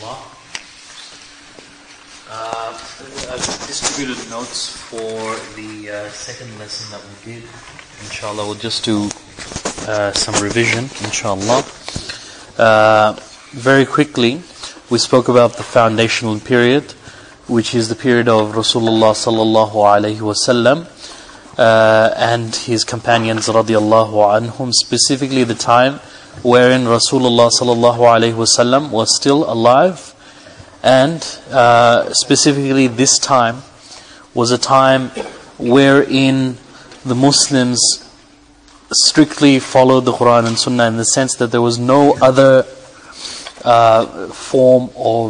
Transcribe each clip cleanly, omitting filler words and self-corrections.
inshallah. I've distributed notes for the second lesson that we did. Inshallah, we'll just do some revision, inshallah. Very quickly, we spoke about the foundational period, which is the period of Rasulullah sallallahu alaihi wasallam and his companions radiallahu anhum, specifically the time wherein Rasulullah sallallahu alaihi wasallam was still alive, and specifically this time was a time wherein the Muslims strictly followed the Quran and Sunnah, in the sense that there was no other form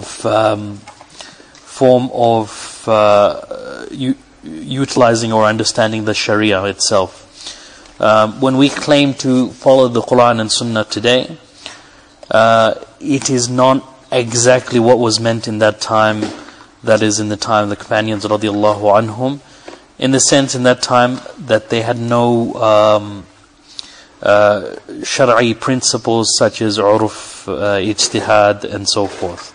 of utilizing or understanding the Sharia itself. When we claim to follow the Quran and Sunnah today, it is not exactly what was meant in that time, that is in the time of the companions radiallahu anhum, in the sense in that time that they had no Shar'i principles such as urf, ijtihad and so forth.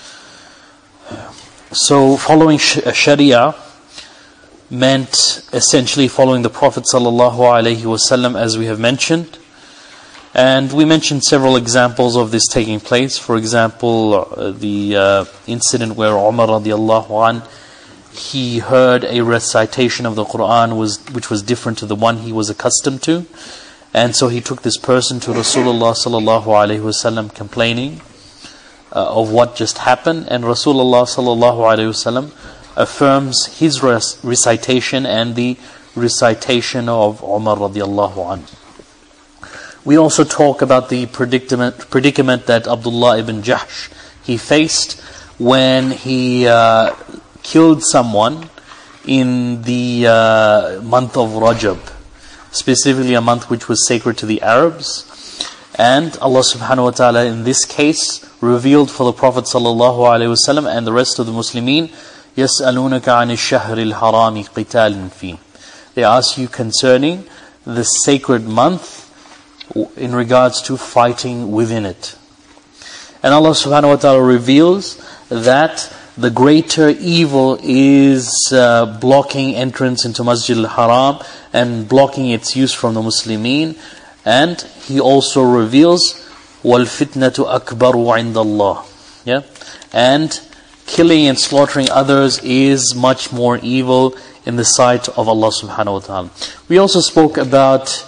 So following Sharia meant essentially following the Prophet sallallahu alaihi wasallam, as we have mentioned. And we mentioned several examples of this taking place. For example, the incident where Umar radiallahu anh, he heard a recitation of the Quran which was different to the one he was accustomed to. And so he took this person to Rasulullah sallallahu alaihi wasallam complaining of what just happened. And Rasulullah sallallahu alaihi wasallam affirms his recitation and the recitation of Umar radiallahu anhu. We also talk about the predicament that Abdullah ibn Jahsh he faced when he killed someone in the month of Rajab, specifically a month which was sacred to the Arabs. And Allah subhanahu wa ta'ala in this case revealed for the Prophet sallallahu alaihi wasallam and the rest of the Muslimin, يَسْأَلُونَكَ عَنِ الشَّهْرِ الْحَرَامِ قِتَالٍ فِيهِ. They ask you concerning the sacred month in regards to fighting within it. And Allah subhanahu wa ta'ala reveals that the greater evil is blocking entrance into Masjid al-Haram and blocking its use from the Muslimin. And He also reveals وَالْفِتْنَةُ أَكْبَرُ عِنْدَ اللَّهِ. Yeah? And killing and slaughtering others is much more evil in the sight of Allah subhanahu wa ta'ala. We also spoke about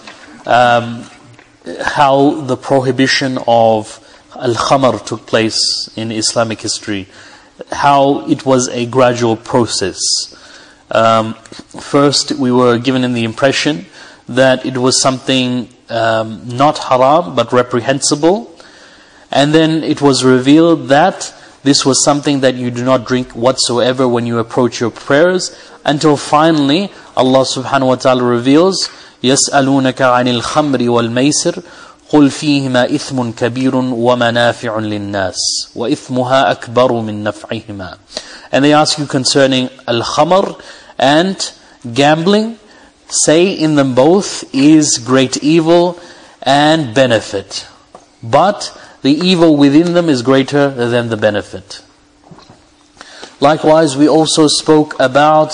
how the prohibition of al-khamar took place in Islamic history, how it was a gradual process. First, we were given in the impression that it was something not haram but reprehensible, and then it was revealed that this was something that you do not drink whatsoever when you approach your prayers, until finally Allah subhanahu wa ta'ala reveals يَسْأَلُونَكَ عَنِ الْخَمْرِ وَالْمَيْسِرِ قُلْ فِيهِمَا إِثْمٌ كَبِيرٌ وَمَنَافِعٌ لِلنَّاسِ وَإِثْمُهَا أَكْبَرُ مِنْ نَفْعِهِمَا. And they ask you concerning al-khamr and gambling. Say in them both is great evil and benefit, but the evil within them is greater than the benefit. Likewise, we also spoke about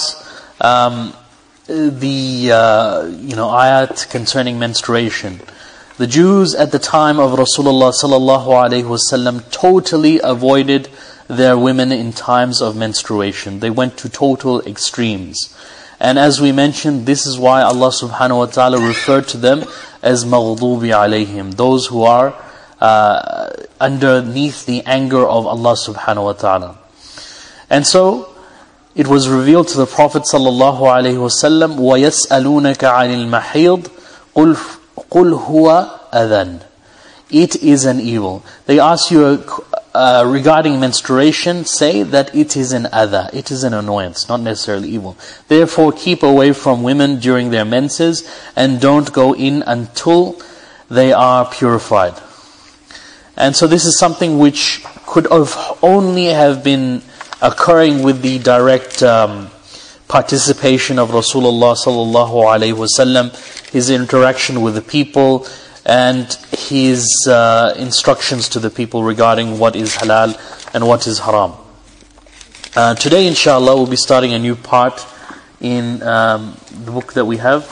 the ayat concerning menstruation. The Jews at the time of Rasulullah sallallahu alaihi wasallam totally avoided their women in times of menstruation. They went to total extremes. And as we mentioned, this is why Allah subhanahu wa ta'ala referred to them as maghdubi alayhim, those who are underneath the anger of Allah subhanahu wa ta'ala. And so it was revealed to the Prophet sallallahu alaihi wasallam, وَيَسْأَلُونَكَ عَنِ الْمَحِيضِ قُلْ هُوَ أَذًى. It is an evil. They ask you regarding menstruation, say that it is an adha, it is an annoyance, not necessarily evil. Therefore keep away from women during their menses and don't go in until they are purified. And so this is something which could only have been occurring with the direct participation of Rasulullah sallallahu alaihi wasallam, his interaction with the people, and his instructions to the people regarding what is halal and what is haram. Today, inshallah, we'll be starting a new part in the book that we have.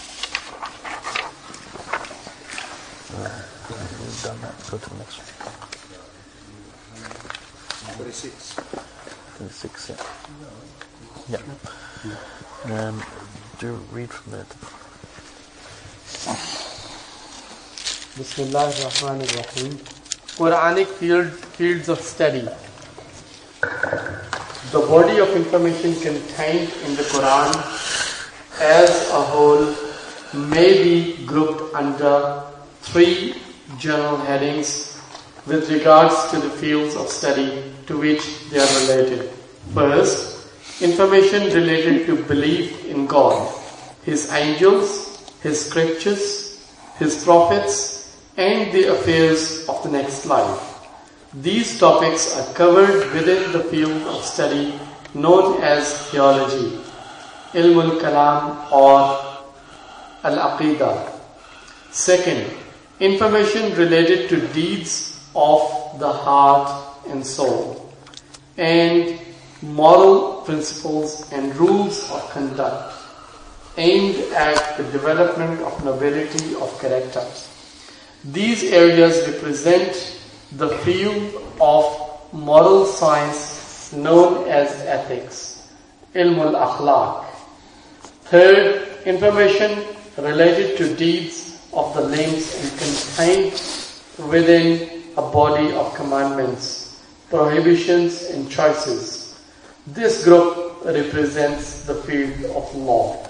We've done that. Go to the next one. 36. 36, yeah. Yeah. Do read from there. Bismillah ar-Rahman ar-Rahim. Quranic fields of study. The body of information contained in the Quran as a whole may be grouped under 3 general headings with regards to the fields of study to which they are related. First, information related to belief in God, His angels, His scriptures, His prophets, and the affairs of the next life. These topics are covered within the field of study known as theology, Ilm al-Kalam or Al-Aqidah. Second, information related to deeds of the heart and soul, and moral principles and rules of conduct aimed at the development of nobility of character. These areas represent the field of moral science known as ethics, Ilm al-Akhlaq. Third, information related to deeds of the limbs and contained within a body of commandments, prohibitions and choices. This group represents the field of law.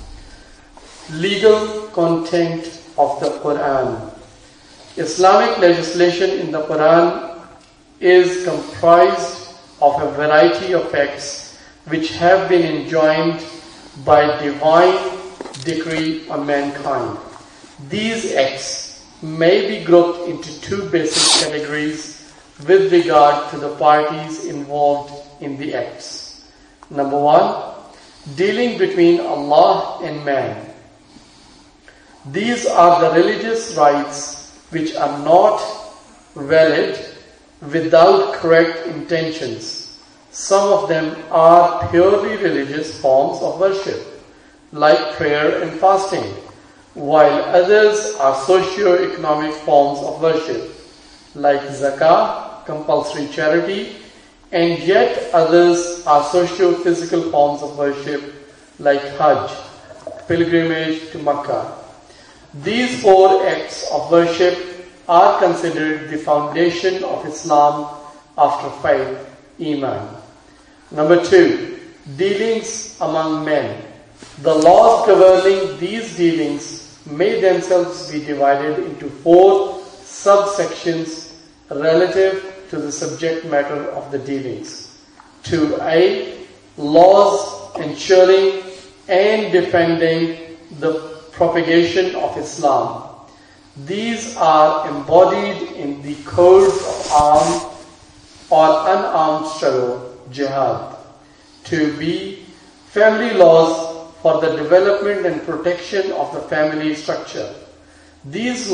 Legal content of the Quran. Islamic legislation in the Quran is comprised of a variety of acts which have been enjoined by divine decree on mankind. These acts may be grouped into 2 basic categories with regard to the parties involved in the acts. Number 1, dealing between Allah and man. These are the religious rites which are not valid without correct intentions. Some of them are purely religious forms of worship, like prayer and fasting, while others are socio-economic forms of worship, like zakah, compulsory charity, and yet others are socio-physical forms of worship, like hajj, pilgrimage to Makkah. These 4 acts of worship are considered the foundation of Islam after faith, Iman. Number 2, dealings among men. The laws governing these dealings may themselves be divided into 4 subsections relative to the subject matter of the dealings. 2a, laws ensuring and defending the propagation of Islam. These are embodied in the codes of armed or unarmed struggle, jihad. 2b, family laws for the development and protection of the family structure. These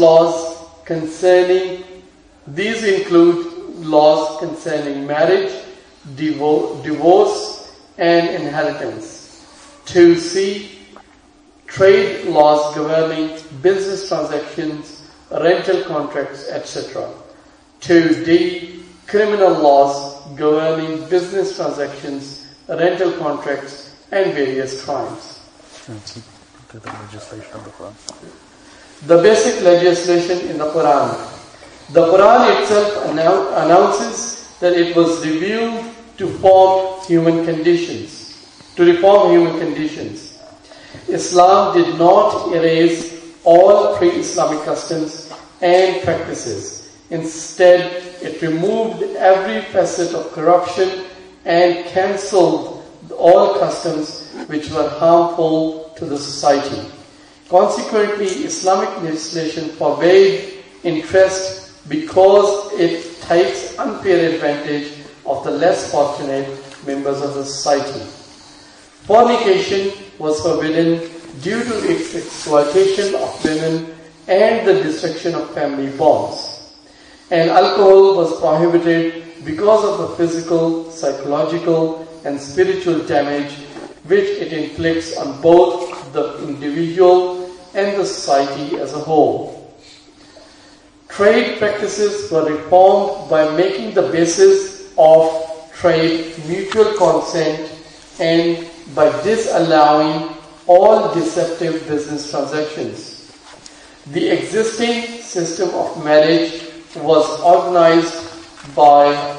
include laws concerning marriage, divorce, and inheritance. 2c, trade laws governing business transactions, rental contracts, etc. 2d, criminal laws governing business transactions, rental contracts, and various crimes. The legislation of the Quran. The basic legislation in the Quran. The Quran itself announces that it was revealed to reform human conditions. Islam did not erase all pre-Islamic customs and practices. Instead, it removed every facet of corruption and cancelled all customs which were harmful to the society. Consequently, Islamic legislation forbade interest because it takes unfair advantage of the less fortunate members of the society. Fornication was forbidden due to its exploitation of women and the destruction of family bonds. And alcohol was prohibited because of the physical, psychological, and spiritual damage which it inflicts on both the individual and the society as a whole. Trade practices were reformed by making the basis of trade mutual consent and by disallowing all deceptive business transactions. The existing system of marriage was organized by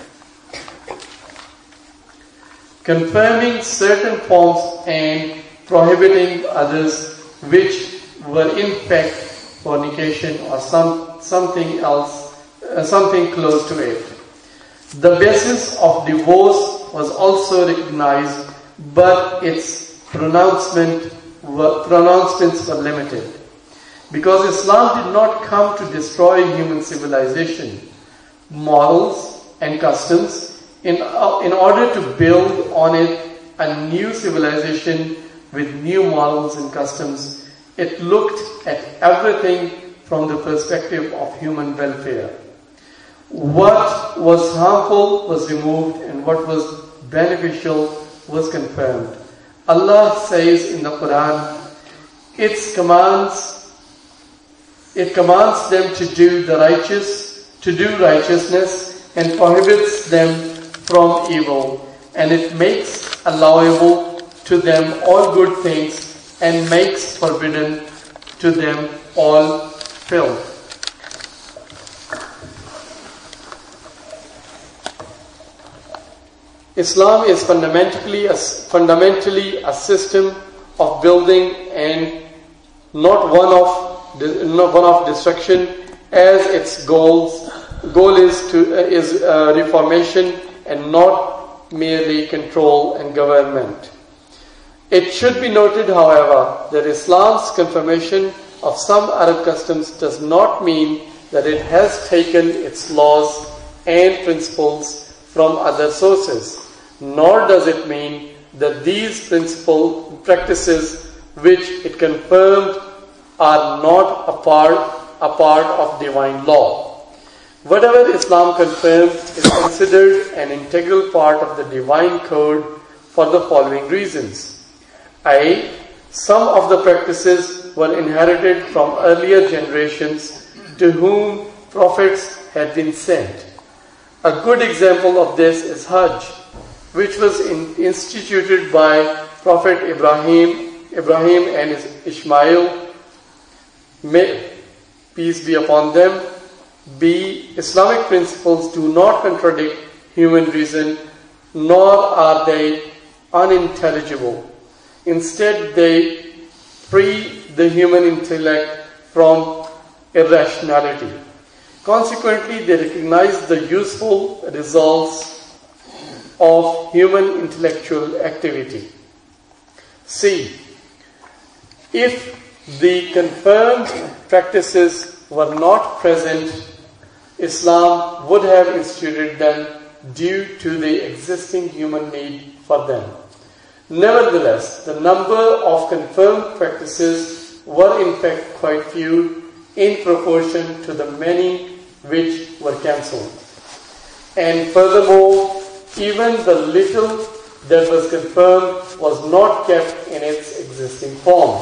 confirming certain forms and prohibiting others, which were in fact fornication or something else, something close to it. The basis of divorce was also recognized, but its pronouncements were limited. Because Islam did not come to destroy human civilization, morals and customs. In order to build on it a new civilization with new morals and customs, it looked at everything from the perspective of human welfare. What was harmful was removed and what was beneficial was confirmed. Allah says in the Quran, it commands them to do righteousness and prohibits them from evil, and it makes allowable to them all good things and makes forbidden to them all filth. Islam is fundamentally a system of building and not one of destruction, as its goal is reformation and not merely control and government. It should be noted, however, that Islam's confirmation of some Arab customs does not mean that it has taken its laws and principles from other sources, nor does it mean that these practices which it confirmed are not a part of divine law. Whatever Islam confirmed is considered an integral part of the divine code for the following reasons. A. Some of the practices were inherited from earlier generations to whom prophets had been sent. A good example of this is Hajj, which was instituted by Prophet Ibrahim and Ishmael, may peace be upon them. B. Islamic principles do not contradict human reason, nor are they unintelligible. Instead, they free the human intellect from irrationality. Consequently, they recognize the useful results of human intellectual activity. C. If the confirmed practices were not present, Islam would have instituted them due to the existing human need for them. Nevertheless, the number of confirmed practices were in fact quite few in proportion to the many which were cancelled. And furthermore, even the little that was confirmed was not kept in its existing form.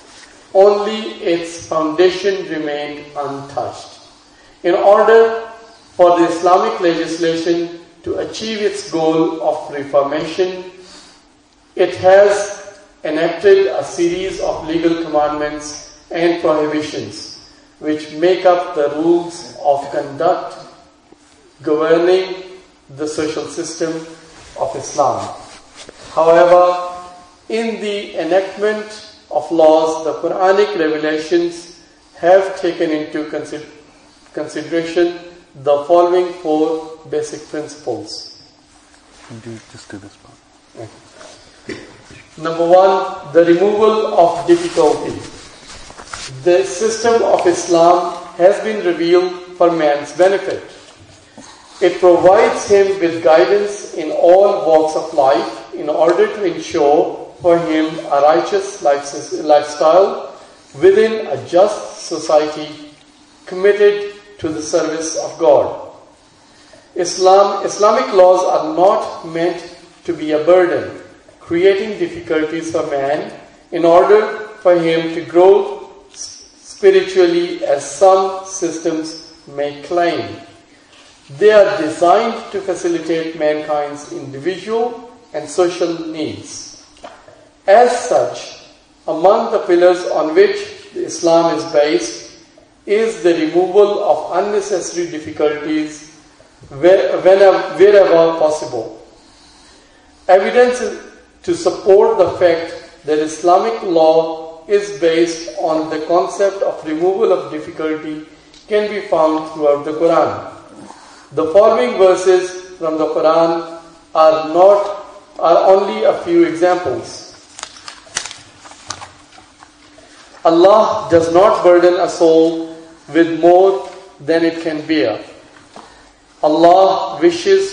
Only its foundation remained untouched. In order for the Islamic legislation to achieve its goal of reformation, it has enacted a series of legal commandments and prohibitions which make up the rules of conduct governing the social system of Islam. However, in the enactment of laws, the Quranic revelations have taken into consideration the following four basic principles. Just do this part. Okay. Number one, the removal of difficulty. The system of Islam has been revealed for man's benefit. It provides him with guidance in all walks of life in order to ensure for him a righteous lifestyle within a just society committed to the service of God. Islamic laws are not meant to be a burden, creating difficulties for man in order for him to grow spiritually, as some systems may claim. They are designed to facilitate mankind's individual and social needs. As such, among the pillars on which Islam is based is the removal of unnecessary difficulties wherever possible. Evidence to support the fact that Islamic law is based on the concept of removal of difficulty can be found throughout the Quran. The following verses from the Quran are only a few examples. Allah does not burden a soul with more than it can bear. Allah wishes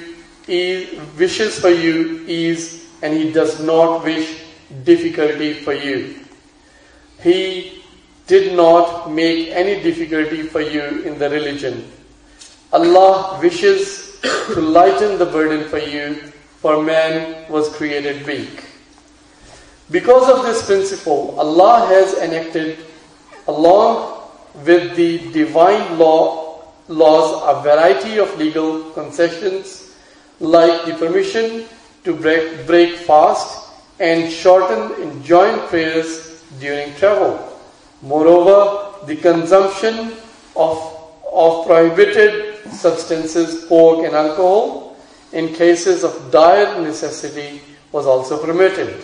for you ease, and He does not wish difficulty for you. He did not make any difficulty for you in the religion. Allah wishes to lighten the burden for you, for man was created weak. Because of this principle, Allah has enacted, along with the divine laws, a variety of legal concessions, like the permission to break fast and shorten enjoined prayers during travel. Moreover, the consumption of prohibited substances, pork and alcohol, in cases of dire necessity was also permitted.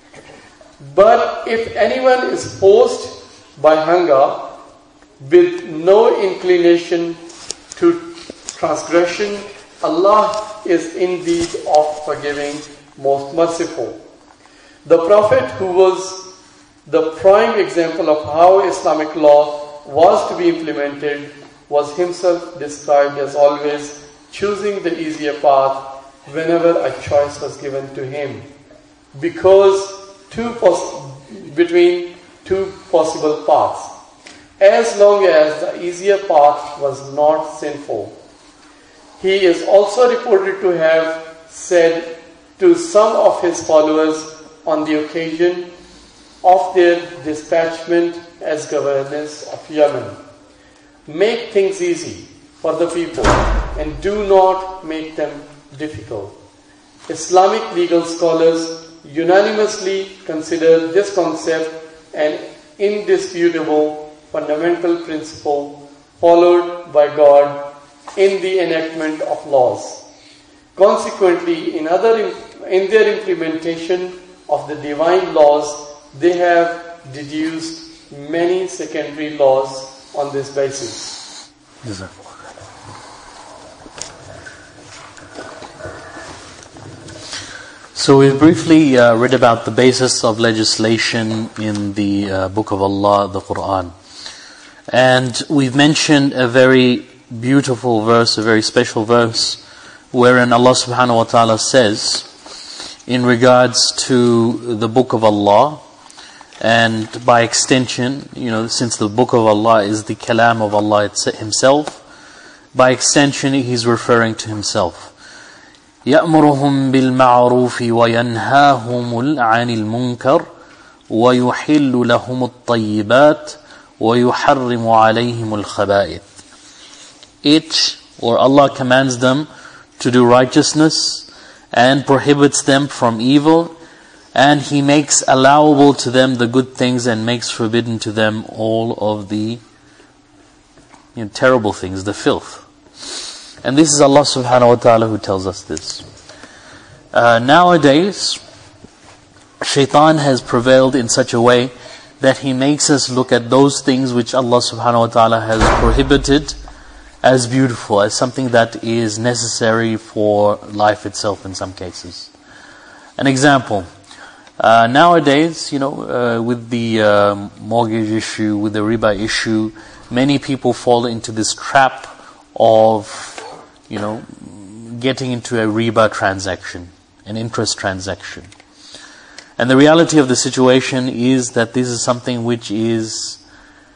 But if anyone is forced by hunger with no inclination to transgression, Allah is indeed oft forgiving, most merciful. The Prophet, who was the prime example of how Islamic law was to be implemented, was himself described as always choosing the easier path whenever a choice was given to him, because between two possible paths, as long as the easier path was not sinful. He is also reported to have said to some of his followers on the occasion of their dispatchment as governors of Yemen, "Make things easy for the people and do not make them difficult." Islamic legal scholars unanimously consider this concept an indisputable fundamental principle followed by God in the enactment of laws. Consequently, in their implementation of the divine laws, they have deduced many secondary laws on this basis. So we briefly read about the basis of legislation in the Book of Allah, the Quran. And we've mentioned a very beautiful verse, a very special verse, wherein Allah subhanahu wa ta'ala says, in regards to the Book of Allah, and by extension, since the Book of Allah is the kalam of Allah Himself, by extension He's referring to Himself. يَأْمُرُهُمْ بِالْمَعْرُوفِ وَيَنْهَاهُمُ عَنِ الْمُنْكَرِ وَيُحِلُّ لَهُمُ الطَّيِّبَاتِ وَيُحَرِّمُ عَلَيْهِمُ الْخَبَائِثِ. Allah commands them to do righteousness and prohibits them from evil, and He makes allowable to them the good things and makes forbidden to them all of the terrible things, the filth. And this is Allah subhanahu wa ta'ala who tells us this. Nowadays, shaitan has prevailed in such a way that he makes us look at those things which Allah subhanahu wa ta'ala has prohibited as beautiful, as something that is necessary for life itself in some cases. An example, nowadays, with the mortgage issue, with the riba issue, many people fall into this trap of getting into a riba transaction, an interest transaction. And the reality of the situation is that this is something which is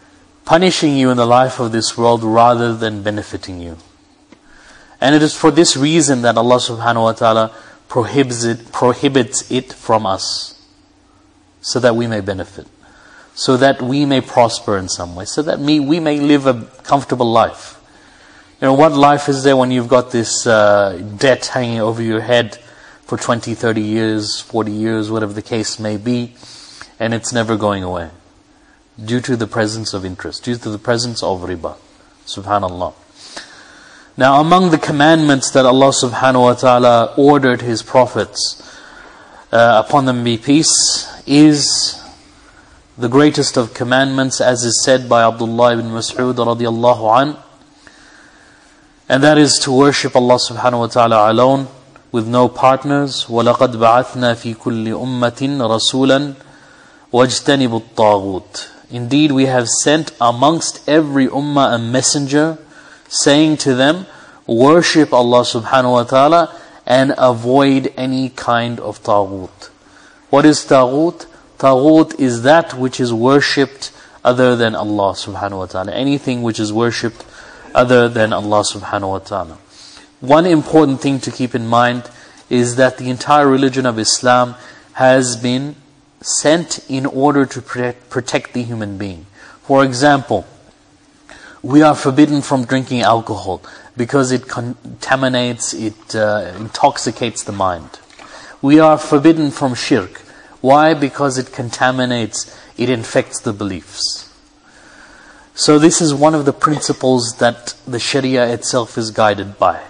punishing you in the life of this world rather than benefiting you. And it is for this reason that Allah subhanahu wa ta'ala prohibits it from us, so that we may benefit, so that we may prosper in some way, so that we may live a comfortable life. What life is there when you've got this debt hanging over your head for 20, 30 years, 40 years, whatever the case may be, and it's never going away, due to the presence of interest, due to the presence of riba. Subhanallah. Now, among the commandments that Allah subhanahu wa ta'ala ordered His prophets, upon them be peace, is the greatest of commandments, as is said by Abdullah ibn Mas'ud radiallahu an, and that is to worship Allah subhanahu wa ta'ala alone, with no partners. وَلَقَدْ بَعَثْنَا فِي كُلِّ أُمَّةٍ رَسُولًا وَاجْتَنِبُوا الطَّاغُوتِ. Indeed, we have sent amongst every ummah a messenger, saying to them, worship Allah subhanahu wa ta'ala and avoid any kind of taghut. What is taghut? Taghut is that which is worshipped other than Allah subhanahu wa ta'ala. Anything which is worshipped other than Allah subhanahu wa ta'ala. One important thing to keep in mind is that the entire religion of Islam has been sent in order to protect the human being. For example, we are forbidden from drinking alcohol because it contaminates, it intoxicates the mind. We are forbidden from shirk. Why? Because it contaminates, it infects the beliefs. So this is one of the principles that the Sharia itself is guided by.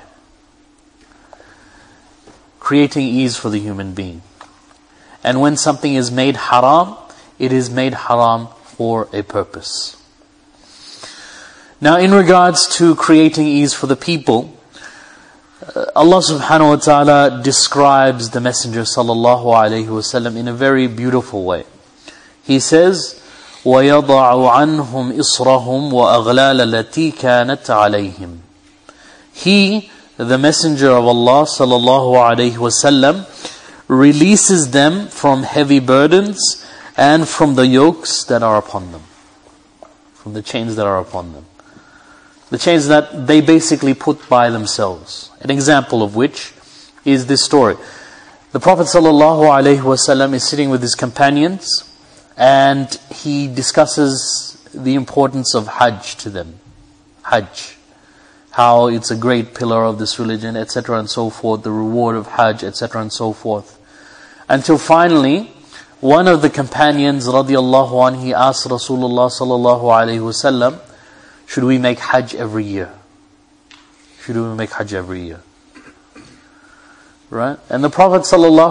Creating ease for the human being. And when something is made haram, it is made haram for a purpose. Now, in regards to creating ease for the people, Allah subhanahu wa ta'ala describes the Messenger sallallahu alayhi wasallam in a very beautiful way. He says, وَيَضَعُ عَنْهُمْ إِصْرَهُمْ وَأَغْلَالَ الَّتِي كَانَتْ عَلَيْهِمْ. He, the Messenger of Allah sallallahu alayhi wasallam, releases them from heavy burdens and from the yokes that are upon them, from the chains that are upon them. The chains that they basically put by themselves. An example of which is this story. The Prophet ﷺ is sitting with his companions and he discusses the importance of Hajj to them. Hajj. How it's a great pillar of this religion, etc. and so forth. The reward of Hajj, etc. and so forth. Until finally, one of the companions radiallahu anhu, he asked Rasulullah ﷺ, should we make Hajj every year? Should we make Hajj every year? Right? And the Prophet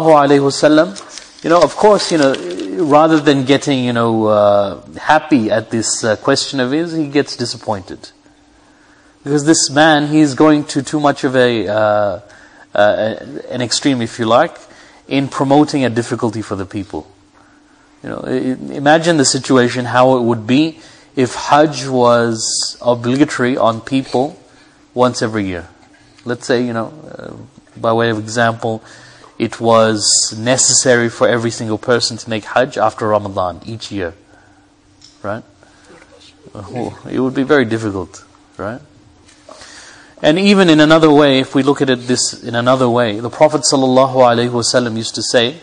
ﷺ, of course, rather than getting, happy at this question of his, he gets disappointed. Because this man, he's going to too much of an extreme, if you like, in promoting a difficulty for the people. Imagine the situation, how it would be if Hajj was obligatory on people once every year. Let's say, by way of example, it was necessary for every single person to make Hajj after Ramadan each year. Right? It would be very difficult. Right? And even in another way, if we look at this in another way, the Prophet ﷺ used to say,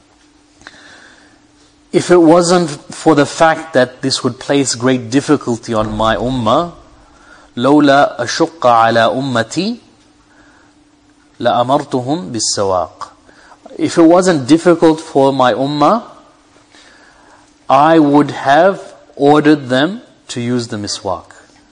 if it wasn't for the fact that this would place great difficulty on my ummah, لولا أشق على أمتي لأمرتهم بالسواق. If it wasn't difficult for my ummah, I would have ordered them to use the miswak.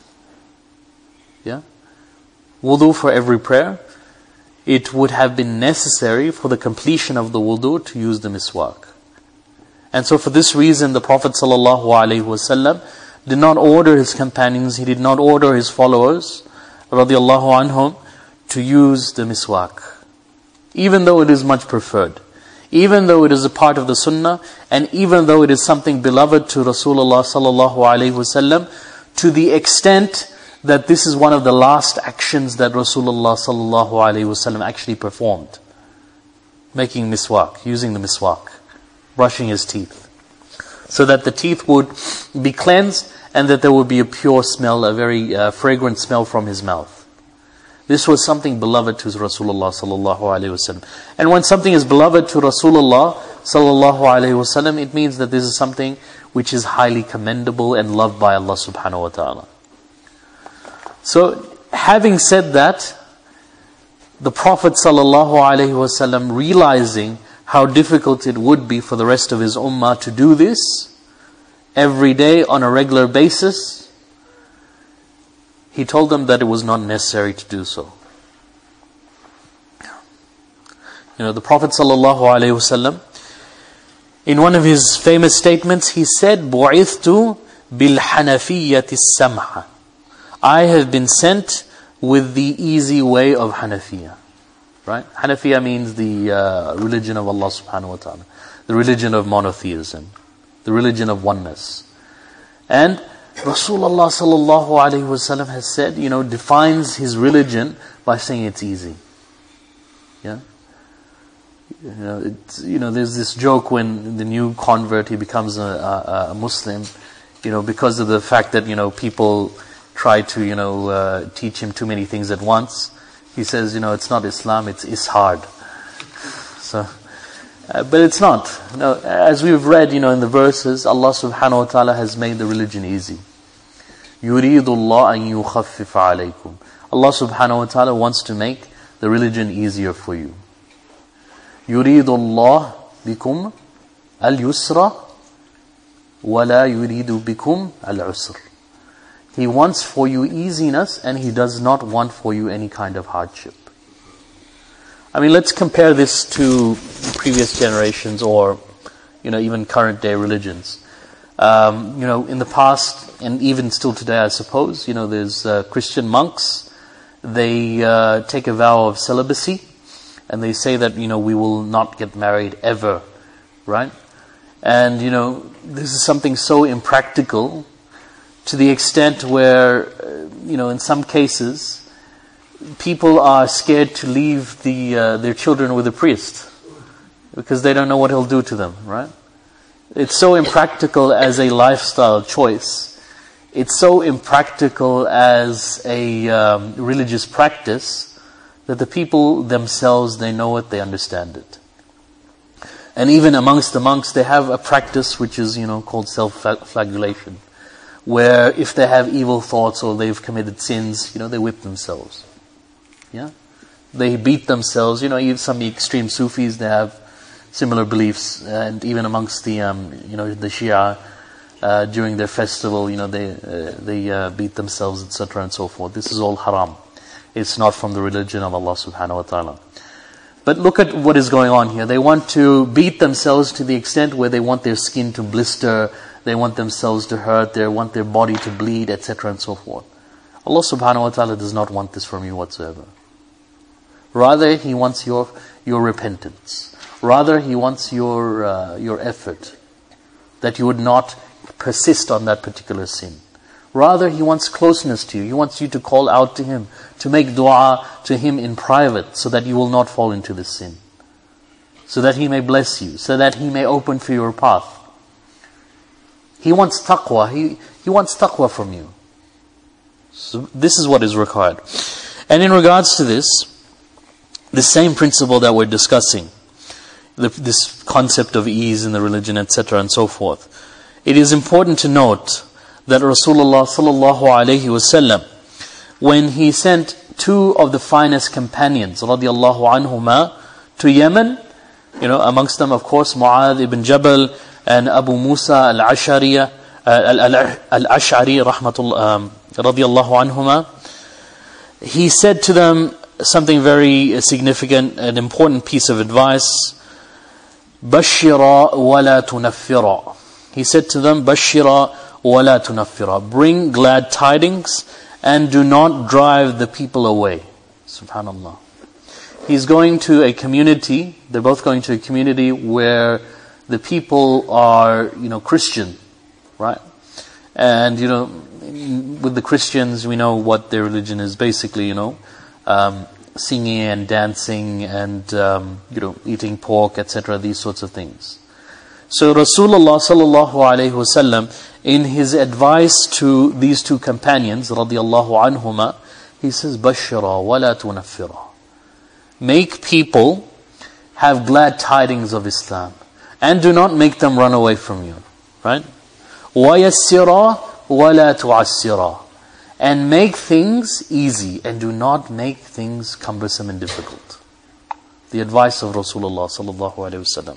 Yeah? Wudu for every prayer, it would have been necessary for the completion of the wudu to use the miswak. And so for this reason, the Prophet ﷺ did not order his companions, he did not order his followers, radiallahu anhum, to use the miswak. Even though it is much preferred. Even though it is a part of the sunnah, and even though it is something beloved to Rasulullah ﷺ, to the extent that this is one of the last actions that Rasulullah ﷺ actually performed. Making miswak, using the miswak. Brushing his teeth, so that the teeth would be cleansed and that there would be a pure smell, a very fragrant smell from his mouth. This was something beloved to Rasulullah sallallahu alaihi wasallam. And when something is beloved to Rasulullah sallallahu alaihi wasallam, it means that this is something which is highly commendable and loved by Allah subhanahu wa ta'ala. So, having said that, the Prophet sallallahu alaihi wasallam, realizing how difficult it would be for the rest of his ummah to do this every day on a regular basis, he told them that it was not necessary to do so. The Prophet ﷺ, in one of his famous statements, he said, بُعِثْتُ بِالْحَنَفِيَّةِ السَّمْحَةِ, I have been sent with the easy way of Hanafiya. Right? Hanafiya means the religion of Allah subhanahu wa ta'ala, the religion of monotheism, the religion of oneness. And Rasulullah sallallahu alaihi wasallam has said, defines his religion by saying it's easy. Yeah. There's this joke when the new convert, he becomes a Muslim, because of the fact that, people try to, teach him too many things at once. He says, it's not Islam, it's hard. So, but it's not. As we've read, in the verses, Allah subhanahu wa ta'ala has made the religion easy. يُرِيدُ اللَّهَ أَن يُخَفِّفَ عَلَيْكُمْ. Allah subhanahu wa ta'ala wants to make the religion easier for you. يُرِيدُ اللَّهُ بِكُمْ الْيُسْرَ وَلَا يُرِيدُ بِكُمْ الْعُسْرَ. He wants for you easiness, and He does not want for you any kind of hardship. Let's compare this to previous generations or, even current day religions. In the past, and even still today, I suppose, there's Christian monks. They take a vow of celibacy, and they say that, we will not get married ever, right? And, this is something so impractical to the extent where, in some cases, people are scared to leave their children with a priest because they don't know what he'll do to them, right? It's so impractical as a lifestyle choice. It's so impractical as a religious practice that the people themselves, they know it, they understand it. And even amongst the monks, they have a practice which is, called self-flagellation, where if they have evil thoughts or they've committed sins, they whip themselves. Yeah, they beat themselves. Even some extreme Sufis, they have similar beliefs, and even amongst the the Shia, during their festival, they beat themselves, etc. and so forth. This is all haram. It's not from the religion of Allah subhanahu wa ta'ala. But look at what is going on here. They want to beat themselves to the extent where they want their skin to blister, they want themselves to hurt, they want their body to bleed, etc. and so forth. Allah subhanahu wa ta'ala does not want this from you whatsoever. Rather, He wants your repentance. Rather, He wants your effort, that you would not persist on that particular sin. Rather, He wants closeness to you. He wants you to call out to Him, to make dua to Him in private, so that you will not fall into this sin. So that He may bless you, so that He may open for your path. He wants taqwa. He wants taqwa from you. So this is what is required. And in regards to this, the same principle that we're discussing, this concept of ease in the religion, etc. and so forth, it is important to note that Rasulullah sallallahu alaihi wasallam, when He sent two of the finest companions, radiallahu anhuma, to Yemen, amongst them, of course, Mu'adh ibn Jabal and Abu Musa al-Ash'ari, radiallahu anhuma, He said to them something very significant, an important piece of advice. Bashira wa la tunaffira. He said to them, Bashira wa la tunaffira. Bring glad tidings and do not drive the people away. Subhanallah. He's going to a community, they're both going to a community where the people are, Christian, right? And, with the Christians, we know what their religion is basically, singing and dancing and, eating pork, etc., these sorts of things. So Rasulullah sallallahu alaihi wasallam in his advice to these two companions, radiyallahu anhuma, he says, Bashira wa la tunaffira. Make people have glad tidings of Islam, and do not make them run away from you. Right? وَيَسِّرَا وَلَا تُعَسِّرَا. And make things easy, and do not make things cumbersome and difficult. The advice of Rasulullah sallallahu alaihi wasallam.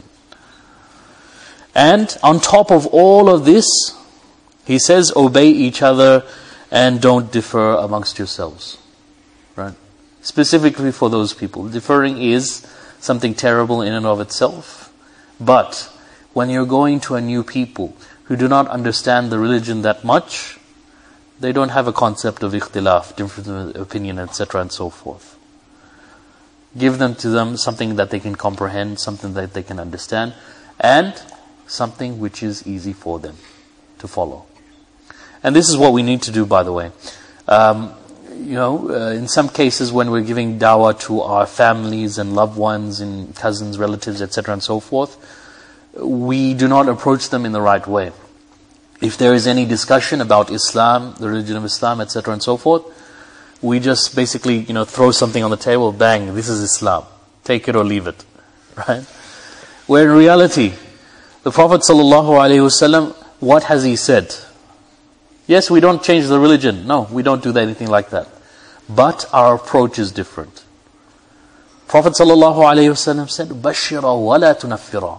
And on top of all of this, he says, obey each other and don't differ amongst yourselves. Right? Specifically for those people. Differing is something terrible in and of itself. But when you're going to a new people who do not understand the religion that much, they don't have a concept of ikhtilaf, difference of opinion, etc. and so forth. Give them to them something that they can comprehend, something that they can understand, and something which is easy for them to follow. And this is what we need to do, by the way. In some cases when we're giving dawah to our families and loved ones and cousins, relatives, etc. and so forth, we do not approach them in the right way. If there is any discussion about Islam, the religion of Islam, etc. and so forth, we just basically, throw something on the table, bang, this is Islam. Take it or leave it. Right? Where in reality, the Prophet ﷺ, what has he said? Yes, we don't change the religion. No, we don't do anything like that. But our approach is different. Prophet ﷺ said, Bashira wa la tunaffira.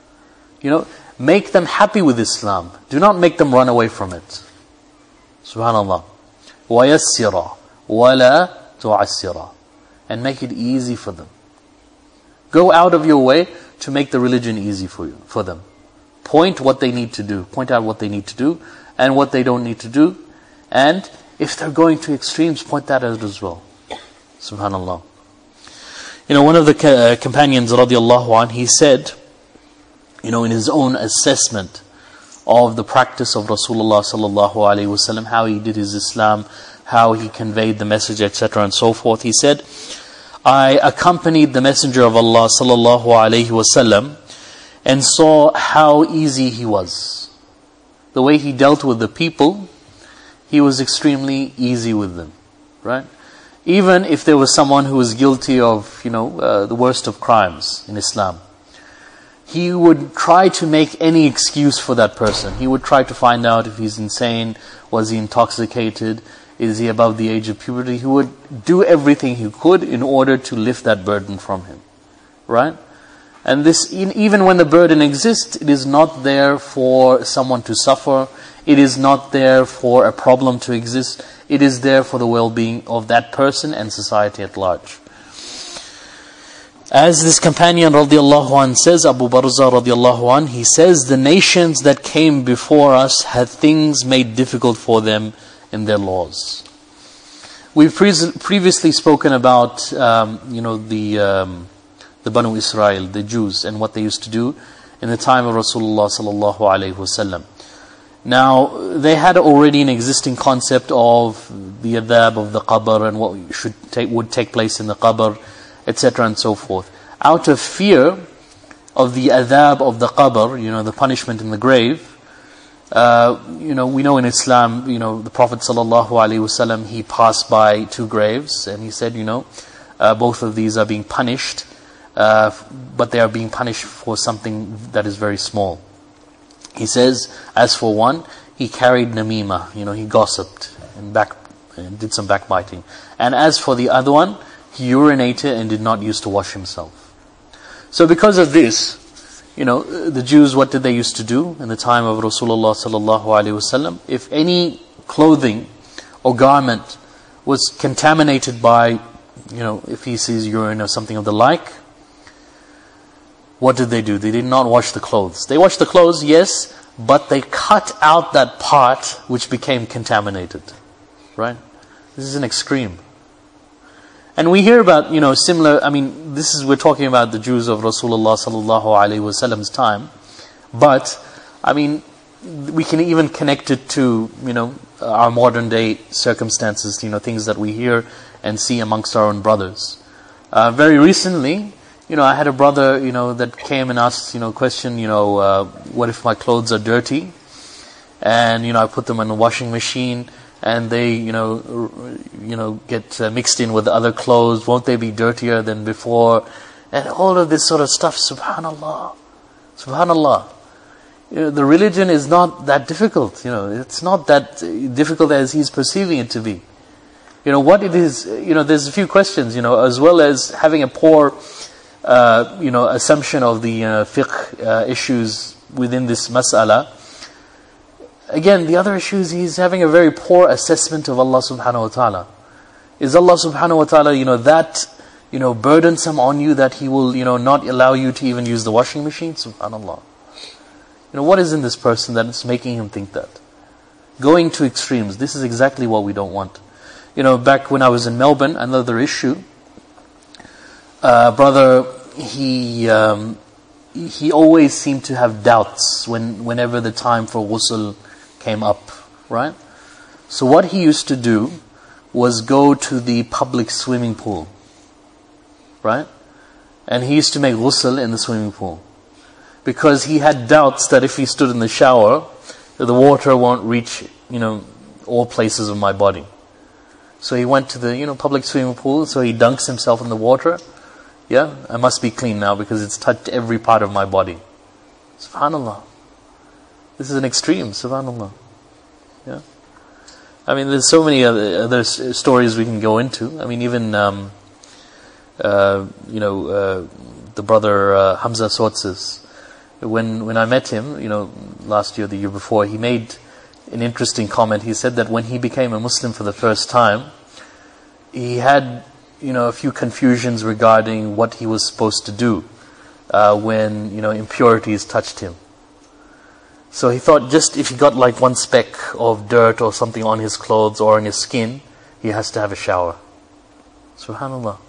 Make them happy with Islam. Do not make them run away from it. Subhanallah. وَيَسِّرَ وَلَا تُعَسِّرَ. And make it easy for them. Go out of your way to make the religion easy for them. Point what they need to do. Point out what they need to do and what they don't need to do. And if they're going to extremes, point that out as well. Subhanallah. One of the companions, radiallahu anh, he said, in his own assessment of the practice of Rasulullah sallallahu alaihi wasallam, how he did his Islam, how he conveyed the message, etc. and so forth. He said, I accompanied the Messenger of Allah sallallahu alaihi wasallam and saw how easy he was. The way he dealt with the people, he was extremely easy with them. Right? Even if there was someone who was guilty of, the worst of crimes in Islam, he would try to make any excuse for that person. He would try to find out if he's insane, was he intoxicated, is he above the age of puberty. He would do everything he could in order to lift that burden from him. Right? And this, even when the burden exists, it is not there for someone to suffer. It is not there for a problem to exist. It is there for the well-being of that person and society at large. As this companion radiallahu anh says, Abu Barza radiallahu anh, he says, the nations that came before us had things made difficult for them in their laws. We've previously spoken about, the Banu Israel, the Jews, and what they used to do in the time of Rasulullah sallallahu alaihi wasallam. Now, they had already an existing concept of the adhab of the qabr and what would take place in the qabr, etc. and so forth. Out of fear of the adhab of the qabr, the punishment in the grave, we know in Islam, the Prophet sallallahu alaihi wasallam, he passed by two graves and he said, both of these are being punished, but they are being punished for something that is very small. He says, as for one, he carried namima, he gossiped and did some backbiting. And as for the other one, he urinated and did not use to wash himself. So because of this, the Jews, what did they used to do in the time of Rasulullah sallallahu alaihi wasallam? If any clothing or garment was contaminated by, if he sees urine or something of the like, what did they do? They did not wash the clothes. They washed the clothes, yes, but they cut out that part which became contaminated. Right? This is an extreme. And we hear about, similar, we're talking about the Jews of Rasulullah sallallahu alaihi wasallam's time. But, we can even connect it to, our modern day circumstances, things that we hear and see amongst our own brothers. Very recently, I had a brother, that came and asked, question, what if my clothes are dirty? and I put them in a washing machine, and they get mixed in with other clothes. Won't they be dirtier than before? And all of this sort of stuff. Subhanallah, the religion is not that difficult. It's not that difficult as he's perceiving it to be. What it is. There's a few questions. As well as having a poor assumption of the fiqh issues within this mas'ala. Again, the other issue is he's having a very poor assessment of Allah subhanahu wa ta'ala. Is Allah subhanahu wa ta'ala, that, burdensome on you that He will, not allow you to even use the washing machine? Subhanallah. What is in this person that is making him think that? Going to extremes. This is exactly what we don't want. Back when I was in Melbourne, another issue, brother, he always seemed to have doubts whenever the time for ghusl came up, right? So what he used to do was go to the public swimming pool, right? And he used to make ghusl in the swimming pool, because he had doubts that if he stood in the shower, that the water won't reach, all places of my body. So he went to the, public swimming pool, so he dunks himself in the water. Yeah, I must be clean now because it's touched every part of my body. Subhanallah. This is an extreme, subhanallah. Yeah. I mean, there's so many other stories we can go into. I mean, even, the brother Hamza Sotzis, when I met him, last year, the year before, he made an interesting comment. He said that when he became a Muslim for the first time, he had, a few confusions regarding what he was supposed to do when, impurities touched him. So he thought just if he got like one speck of dirt or something on his clothes or on his skin, he has to have a shower. Subhanallah.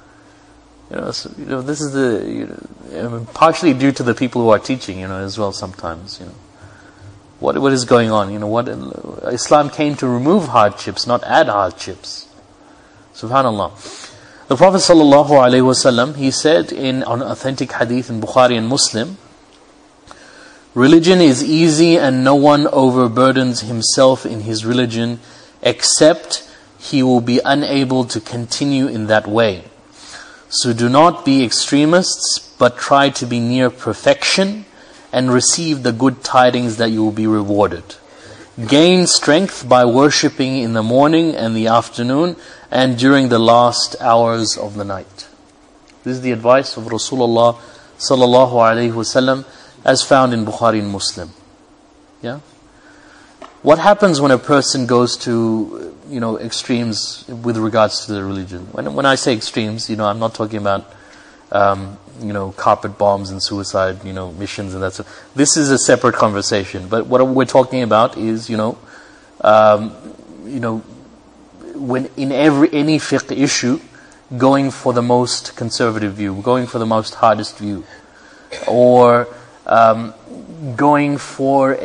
This is partially due to the people who are teaching, as well sometimes, What is going on? Islam came to remove hardships, not add hardships. Subhanallah. The Prophet ﷺ, he said in an authentic hadith in Bukhari and Muslim, religion is easy and no one overburdens himself in his religion except he will be unable to continue in that way. So do not be extremists, but try to be near perfection and receive the good tidings that you will be rewarded. Gain strength by worshipping in the morning and the afternoon and during the last hours of the night. This is the advice of Rasulullah sallallahu alaihi wasallam as found in Bukhari and Muslim. Yeah. What happens when a person goes to, extremes with regards to the religion? When I say extremes, I'm not talking about, carpet bombs and suicide, missions and that stuff. This is a separate conversation. But what we're talking about is, when in any fiqh issue, going for the most conservative view, going for the most hardest view, or going for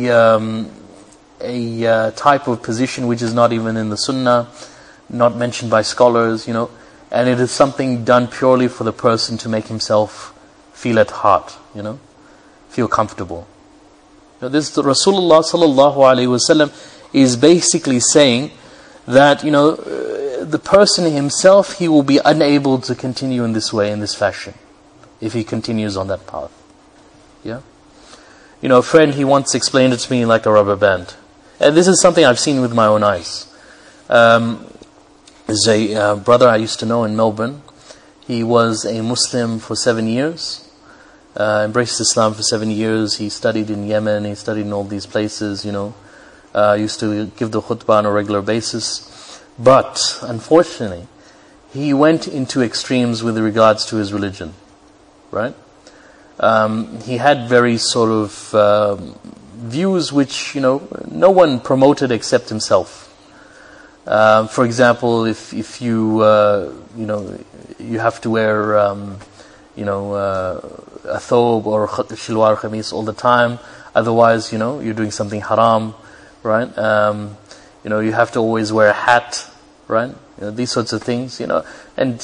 a type of position which is not even in the Sunnah, not mentioned by scholars, and it is something done purely for the person to make himself feel at heart, feel comfortable. This Rasulullah sallallahu alaihi wasallam is basically saying that the person himself, he will be unable to continue in this way, in this fashion, if he continues on that path. Yeah. A friend, he once explained it to me like a rubber band. And this is something I've seen with my own eyes. There's a brother I used to know in Melbourne. He was a Muslim for 7 years. Embraced Islam for 7 years. He studied in Yemen. He studied in all these places, used to give the khutbah on a regular basis. But, unfortunately, he went into extremes with regards to his religion. Right? He had very sort of views which, no one promoted except himself. For example, if you, you have to wear, a thobe or shilwar khamis all the time. Otherwise, you're doing something haram, right? You have to always wear a hat, right? These sorts of things, and,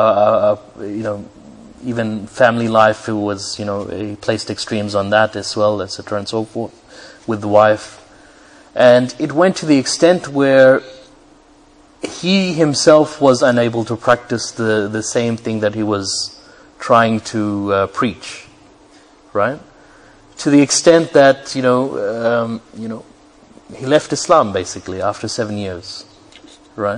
even family life, it was, he placed extremes on that as well, etc. and so forth, with the wife. And it went to the extent where he himself was unable to practice the same thing that he was trying to preach, right? To the extent that he left Islam basically after 7 years, right?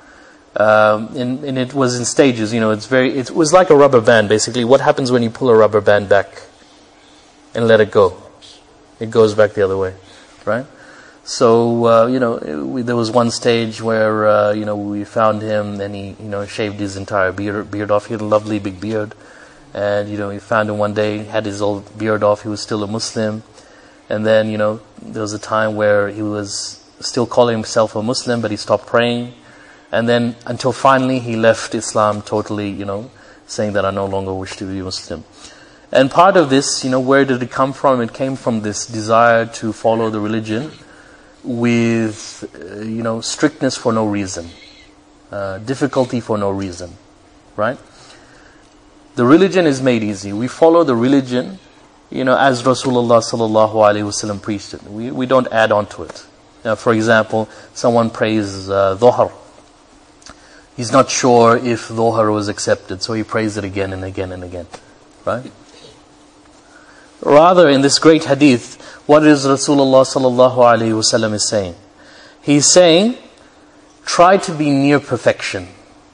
And it was in stages. It was like a rubber band basically. What happens when you pull a rubber band back and let it go? It goes back the other way, right? So, there was one stage where, we found him and he, shaved his entire beard off. He had a lovely big beard. And, we found him one day, had his old beard off. He was still a Muslim. And then, there was a time where he was still calling himself a Muslim, but he stopped praying. And then, until finally he left Islam totally, saying that I no longer wish to be Muslim. And part of this, where did it come from? It came from this desire to follow the religion with, strictness for no reason, difficulty for no reason, right? The religion is made easy. We follow the religion, as Rasulullah sallallahu alaihi wasallam preached it. We don't add on to it. For example, someone prays Dhuhr. He's not sure if Dhuhr was accepted, so he prays it again and again and again, right? Rather, in this great hadith, what is Rasulullah sallallahu alaihi wasallam is saying? He's saying, try to be near perfection.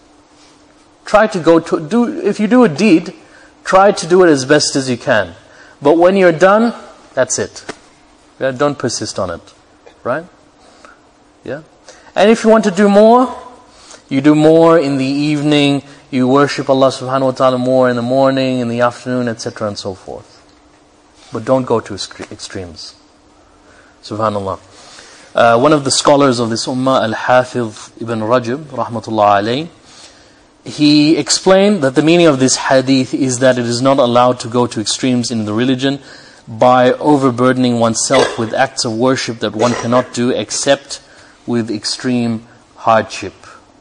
Try to if you do a deed, try to do it as best as you can. But when you're done, that's it. Yeah, don't persist on it, right? Yeah. And if you want to do more, you do more in the evening. You worship Allah subhanahu wa ta'ala more in the morning, in the afternoon, etc. and so forth. But don't go to extremes. Subhanallah. One of the scholars of this ummah, Al-Hafiz Ibn Rajab, rahmatullah alayh, he explained that the meaning of this hadith is that it is not allowed to go to extremes in the religion by overburdening oneself with acts of worship that one cannot do except with extreme hardship.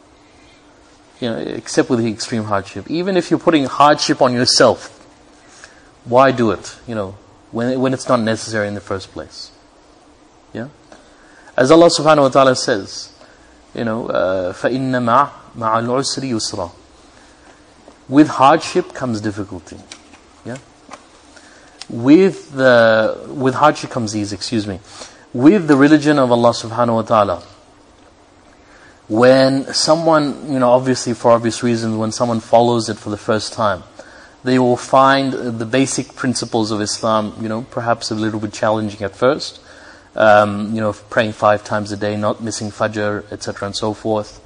Except with the extreme hardship. Even if you're putting hardship on yourself, why do it? When it's not necessary in the first place. Yeah? As Allah subhanahu wa ta'ala says, فَإِنَّ مَعَ الْعُسْرِ يُسْرًا. With hardship comes difficulty. Yeah? With hardship comes ease, With the religion of Allah subhanahu wa ta'ala, when someone, obviously for obvious reasons, when someone follows it for the first time, they will find the basic principles of Islam, perhaps a little bit challenging at first. Praying 5 times a day, not missing Fajr, etc. and so forth.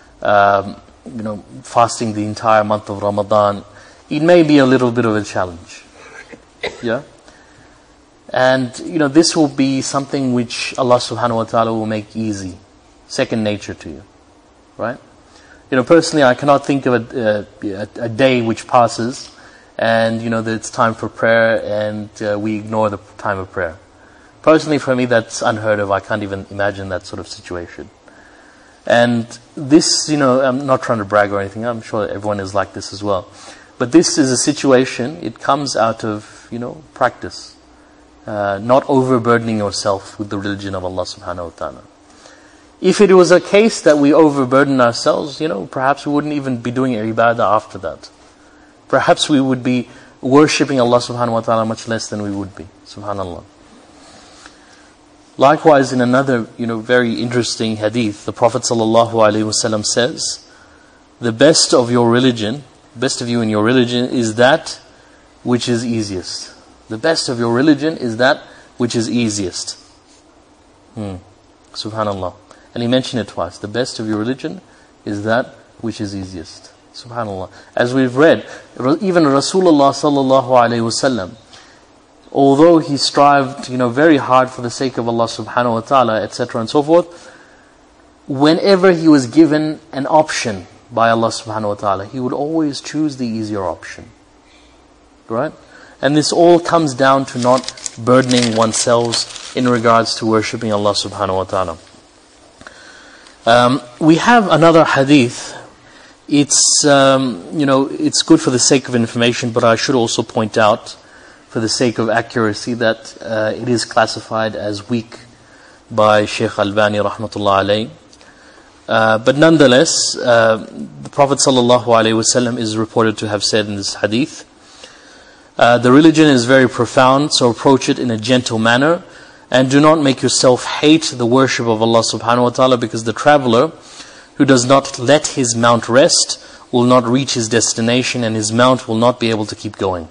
Fasting the entire month of Ramadan. It may be a little bit of a challenge. Yeah? And, this will be something which Allah subhanahu wa ta'ala will make easy. Second nature to you. Right? Personally, I cannot think of a day which passes and, that it's time for prayer and we ignore the time of prayer. Personally, for me, that's unheard of. I can't even imagine that sort of situation. And this, I'm not trying to brag or anything. I'm sure everyone is like this as well. But this is a situation, it comes out of, practice. Not overburdening yourself with the religion of Allah subhanahu wa ta'ala. If it was a case that we overburden ourselves, perhaps we wouldn't even be doing ibadah after that. Perhaps we would be worshipping Allah subhanahu wa ta'ala much less than we would be. Subhanallah. Likewise, in another, very interesting hadith, the Prophet sallallahu alaihi wasallam says, the best of your religion, best of you in your religion is that which is easiest. The best of your religion is that which is easiest. Subhanallah. And he mentioned it twice. The best of your religion is that which is easiest. Subhanallah. As we've read, even Rasulullah sallallahu alaihi wasallam, although he strived, very hard for the sake of Allah subhanahu wa ta'ala, etc. and so forth, whenever he was given an option by Allah subhanahu wa ta'ala, he would always choose the easier option. Right? And this all comes down to not burdening oneself in regards to worshipping Allah subhanahu wa ta'ala. We have another hadith. It's, it's good for the sake of information, but I should also point out, for the sake of accuracy, that it is classified as weak by Shaykh Albani rahmatullah alayh. But nonetheless, the Prophet ﷺ is reported to have said in this hadith, the religion is very profound, so approach it in a gentle manner, and do not make yourself hate the worship of Allah subhanahu wa ta'ala, because the traveler who does not let his mount rest will not reach his destination, and his mount will not be able to keep going.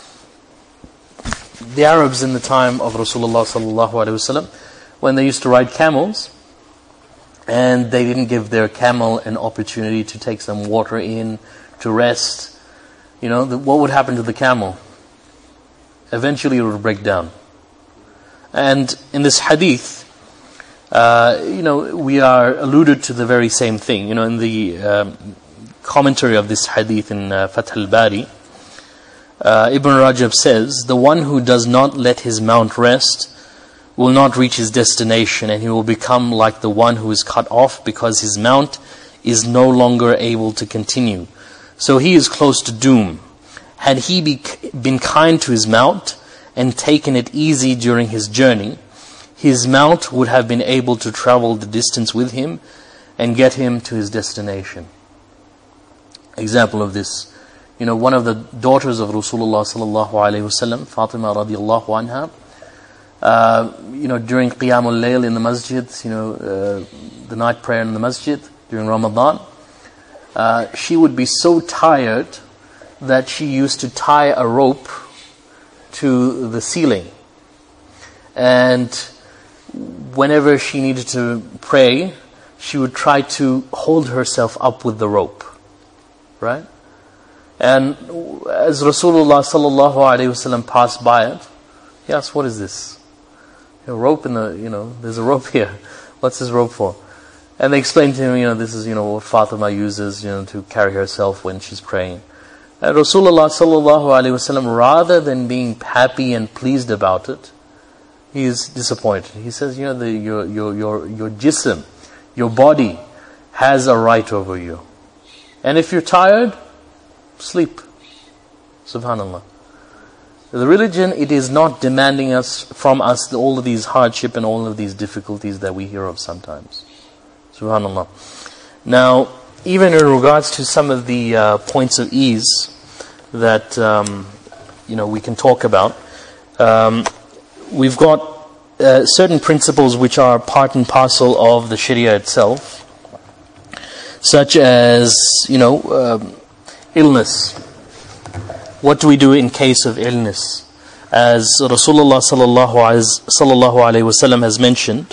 The Arabs in the time of Rasulullah sallallahu alaihi wasallam, when they used to ride camels, and they didn't give their camel an opportunity to take some water in, to rest, what would happen to the camel? Eventually it would break down. And in this hadith, we are alluded to the very same thing. In the commentary of this hadith in Fath al-Bari, Ibn Rajab says, the one who does not let his mount rest will not reach his destination, and he will become like the one who is cut off because his mount is no longer able to continue. So he is close to doom. Had he been kind to his mount and taken it easy during his journey, his mount would have been able to travel the distance with him and get him to his destination. Example of this, one of the daughters of Rasulullah sallallahu alaihi wasallam, Fatima radiallahu anha, during Qiyamul Layl in the masjid, the night prayer in the masjid during Ramadan, she would be so tired that she used to tie a rope to the ceiling. And whenever she needed to pray, she would try to hold herself up with the rope. Right? And as Rasulullah sallallahu alaihi wasallam passed by it, he asked, what is this? A rope in there's a rope here. What's this rope for? And they explained to him, this is, what Fatima uses, to carry herself when she's praying. And Rasulullah sallallahu alaihi wasallam, rather than being happy and pleased about it, he is disappointed. He says, your jism, your body has a right over you. And if you're tired, sleep. Subhanallah. The religion, it is not demanding from us all of these hardship and all of these difficulties that we hear of sometimes. Subhanallah. Now, even in regards to some of the points of ease that we can talk about, we've got certain principles which are part and parcel of the Sharia itself, such as illness. What do we do in case of illness? As Rasulullah sallallahu alaihi wasallam has mentioned,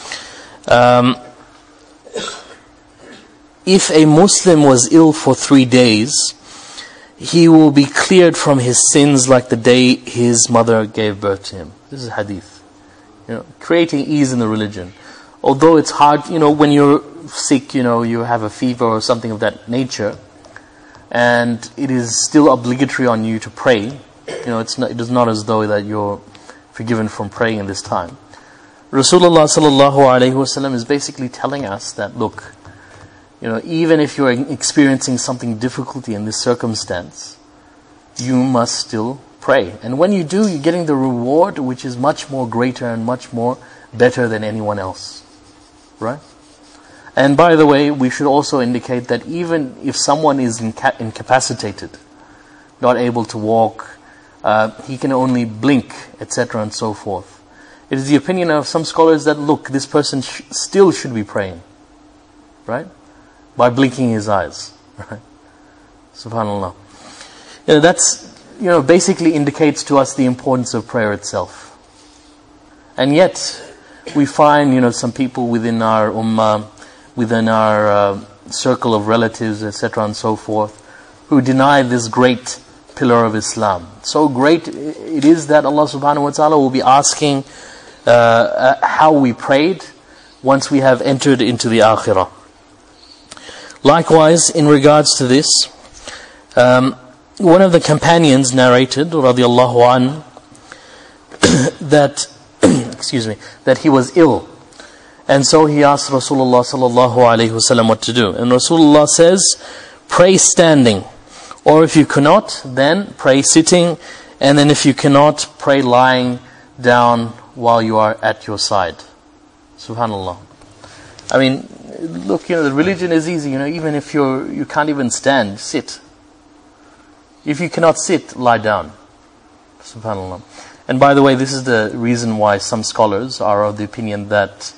if a Muslim was ill for 3 days, he will be cleared from his sins like the day his mother gave birth to him. This is hadith. Creating ease in the religion. Although it's hard, when you're sick, you have a fever or something of that nature, and it is still obligatory on you to pray. It is not as though that you're forgiven from praying in this time. Rasulullah sallallahu alaihi wasallam is basically telling us that, look, even if you're experiencing something difficulty in this circumstance, you must still pray. And when you do, you're getting the reward which is much more greater and much more better than anyone else. Right? And by the way, we should also indicate that even if someone is incapacitated, not able to walk, he can only blink, etc. and so forth. It is the opinion of some scholars that, look, this person still should be praying. Right? By blinking his eyes. Right? Subhanallah. That's, basically indicates to us the importance of prayer itself. And yet, we find, some people within our ummah, within our circle of relatives, etc. and so forth, who deny this great pillar of Islam. So great it is that Allah subhanahu wa ta'ala will be asking how we prayed once we have entered into the akhirah. Likewise, in regards to this, one of the companions narrated, radiallahu an, that that he was ill. And so he asked Rasulullah sallallahu alaihi wasallam what to do. And Rasulullah says, pray standing. Or if you cannot, then pray sitting. And then if you cannot, pray lying down while you are at your side. Subhanallah. I mean, look, the religion is easy. Even if you can't even stand, sit. If you cannot sit, lie down. Subhanallah. And by the way, this is the reason why some scholars are of the opinion that,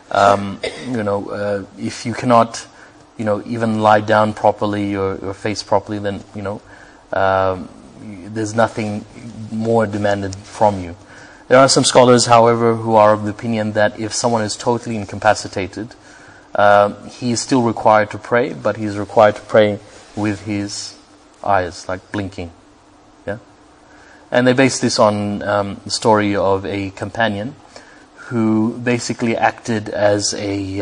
if you cannot, even lie down properly or face properly, then, there's nothing more demanded from you. There are some scholars, however, who are of the opinion that if someone is totally incapacitated, he is still required to pray, but he is required to pray with his eyes, like blinking. Yeah, and they base this on the story of a companion who basically acted as a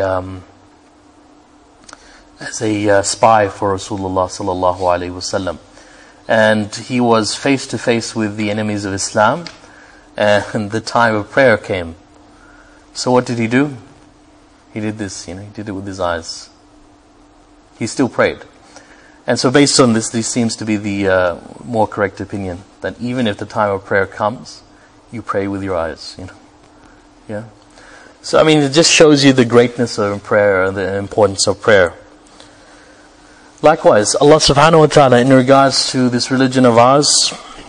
spy for Rasulullah sallallahu alaihi wasallam, and he was face to face with the enemies of Islam, and the time of prayer came. So what did he do? He did this, he did it with his eyes. He still prayed. And so based on this seems to be the more correct opinion, that even if the time of prayer comes, you pray with your eyes, Yeah. So, I mean, it just shows you the greatness of prayer and the importance of prayer. Likewise, Allah subhanahu wa ta'ala, in regards to this religion of ours,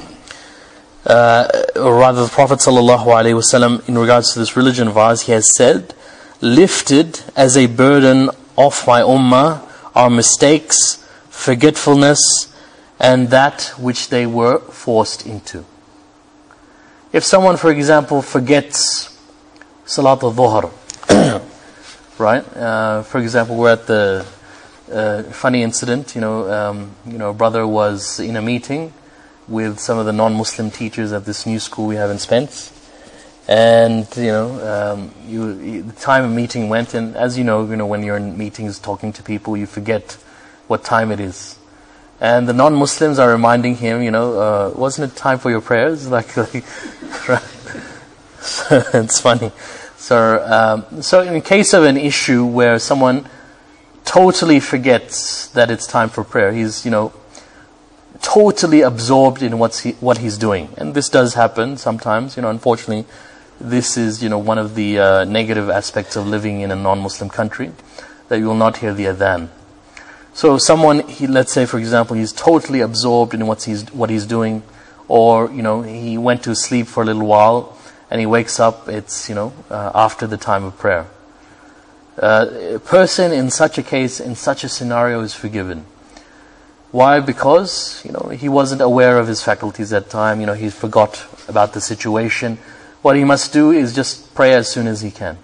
or rather the Prophet sallallahu alaihi wasallam, in regards to this religion of ours, he has said, lifted as a burden off my ummah are mistakes, forgetfulness, and that which they were forced into. If someone, for example, forgets Salat al-Dhuhr, right? For example, we're at the funny incident. A brother was in a meeting with some of the non-Muslim teachers at this new school we have in Spence, and the time of meeting went, and as you know, when you're in meetings talking to people, you forget what time it is. And the non-Muslims are reminding him, wasn't it time for your prayers? Like right? So it's funny. So in case of an issue where someone totally forgets that it's time for prayer, he's, totally absorbed in what he's doing. And this does happen sometimes, unfortunately. This is, one of the negative aspects of living in a non-Muslim country, that you will not hear the adhan. So someone, let's say for example, he's totally absorbed in what he's doing, or he went to sleep for a little while and he wakes up, it's after the time of prayer. A person in such a case, in such a scenario, is forgiven. Why? Because he wasn't aware of his faculties at the time. He forgot about the situation. What he must do is just pray as soon as he can.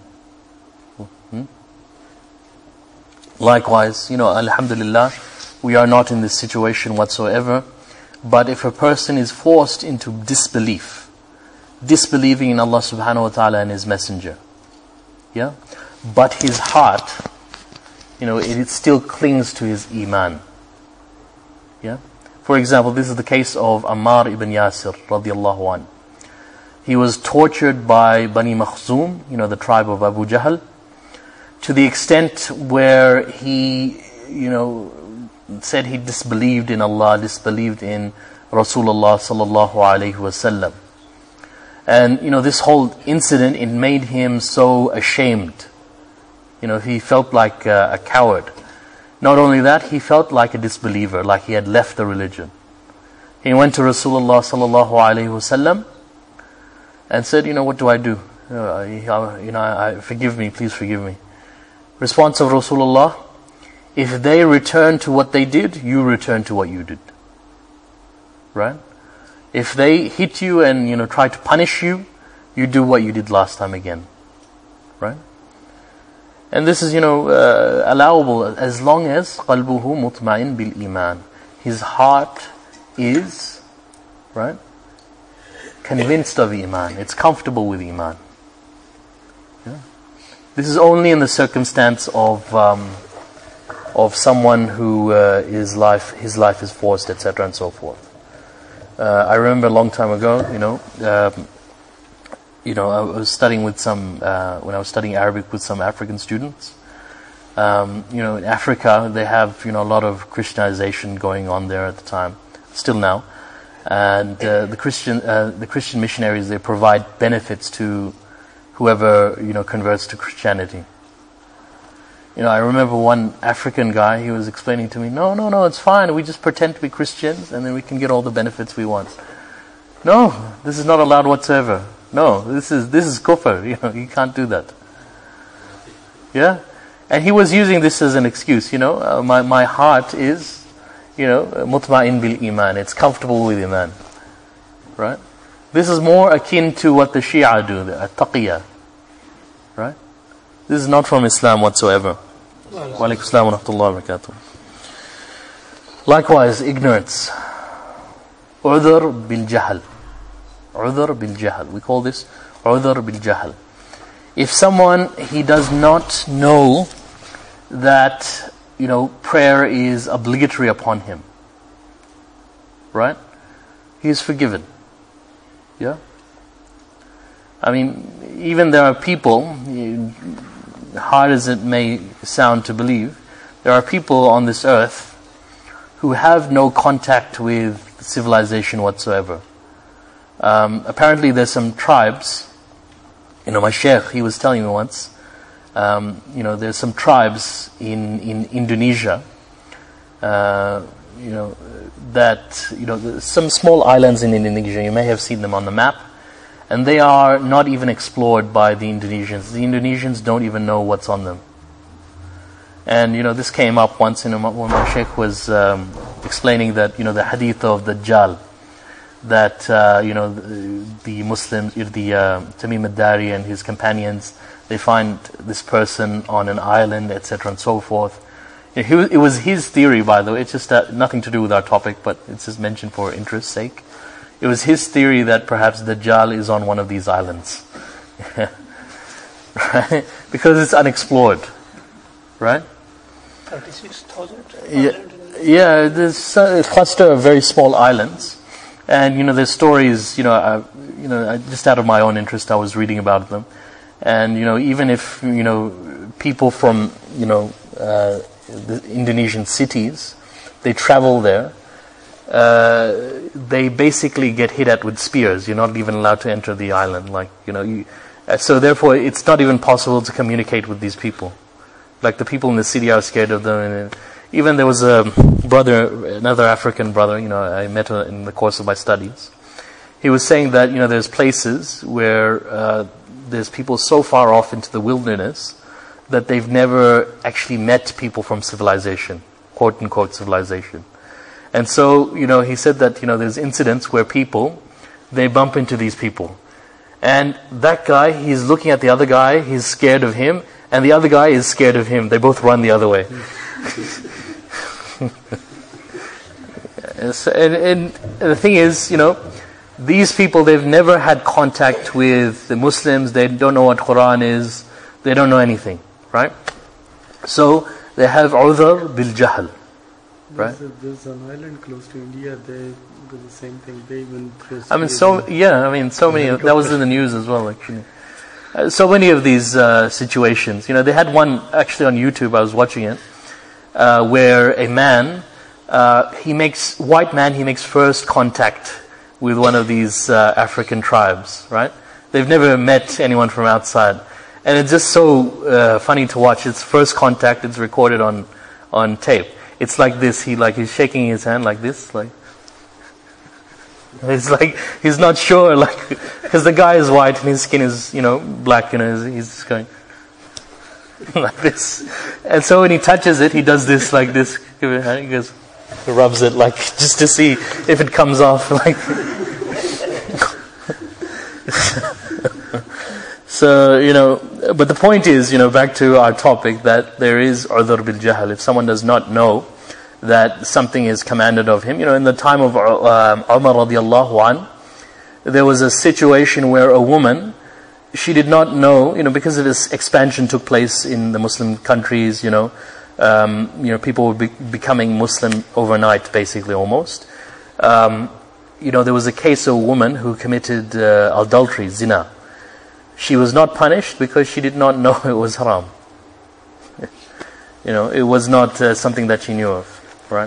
Likewise, alhamdulillah, we are not in this situation whatsoever. But if a person is forced into disbelieving in Allah subhanahu wa ta'ala and His Messenger, yeah, but his heart, it still clings to his iman. Yeah. For example, this is the case of Ammar ibn Yasir radiallahu anh. He was tortured by Bani Makhzum, the tribe of Abu Jahl, to the extent where he, said he disbelieved in Allah, disbelieved in Rasulullah sallallahu alaihi wasallam. And, this whole incident, it made him so ashamed. He felt like a coward. Not only that, he felt like a disbeliever, like he had left the religion. He went to Rasulullah sallallahu alaihi wasallam and said, what do I do? Forgive me, please forgive me. Response of Rasulullah: if they return to what they did, you return to what you did. Right? If they hit you and try to punish you, you do what you did last time again. Right? And this is allowable as long as qalbuhu mutma'in bil iman. His heart is convinced of iman. It's comfortable with iman. Yeah. This is only in the circumstance of someone who his life is forced, etc. and so forth. I remember a long time ago, I was studying with when I was studying Arabic with some African students. In Africa, they have, a lot of Christianization going on there at the time, still now. And the Christian missionaries, they provide benefits to, whoever converts to Christianity. I remember one African guy, he was explaining to me, no, it's fine, we just pretend to be Christians and then we can get all the benefits we want. No, this is not allowed whatsoever. No, this is kufr, you can't do that. Yeah? And he was using this as an excuse, my heart is, mutma'in bil iman, it's comfortable with iman. Right? This is more akin to what the Shia do, the at-taqiyya. Right? This is not from Islam whatsoever. Wa alaikum assalam wa rahmatullahi wa barakatuh. Likewise, ignorance. Udhr bil jahl. Udhr bil jahl. We call this udhr bil jahl. If someone, he does not know that, prayer is obligatory upon him, right? He is forgiven. Yeah? I mean, even there are people, hard as it may sound to believe, there are people on this earth who have no contact with civilization whatsoever. Apparently there's some tribes, my sheikh, he was telling me once, there's some tribes in Indonesia, some small islands in Indonesia, you may have seen them on the map, and they are not even explored by the Indonesians. The Indonesians don't even know what's on them. And this came up once when my sheikh was explaining that the hadith of Dajjal, that the Muslims, the Tamim ad-Dari and his companions, they find this person on an island, etc. and so forth. It was his theory, by the way. It's just nothing to do with our topic, but it's just mentioned for interest's sake. It was his theory that perhaps Dajjal is on one of these islands. Right? Because it's unexplored. Right? 36,000? Yeah, there's a cluster of very small islands. And, there's stories, just out of my own interest, I was reading about them. And, even if, people from, the Indonesian cities, they travel there, they basically get hit at with spears. You're not even allowed to enter the island. So therefore, it's not even possible to communicate with these people. Like the people in the city are scared of them. And even there was a brother, another African brother, I met in the course of my studies. He was saying that, there's places where there's people so far off into the wilderness that they've never actually met people from civilization, quote unquote civilization. And so, he said that, there's incidents where people, they bump into these people. And that guy, he's looking at the other guy, he's scared of him, and the other guy is scared of him. They both run the other way. And the thing is, these people, they've never had contact with the Muslims, they don't know what Quran is, they don't know anything, right? So, they have udhr bil jahl, right? There's an island close to India, they do the same thing, they even throw so many, that was in the news as well, actually. So many of these situations, they had one actually on YouTube, I was watching it, where a man, he makes first contact with one of these African tribes, right? They've never met anyone from outside. And it's just so funny to watch. It's first contact, it's recorded on tape. It's like this, he's shaking his hand like this, it's like, he's not sure, because the guy is white and his skin is, black, he's just going like this. And so when he touches it, he does this like this. He goes, rubs it just to see if it comes off So, but the point is, back to our topic, that there is udhr bil jahl. If someone does not know that something is commanded of him, in the time of Umar radiallahu an, there was a situation where a woman, she did not know, because of this expansion took place in the Muslim countries, people were becoming Muslim overnight, basically, almost. There was a case of a woman who committed adultery, zina. She was not punished because she did not know it was haram. It was not something that she knew of, right?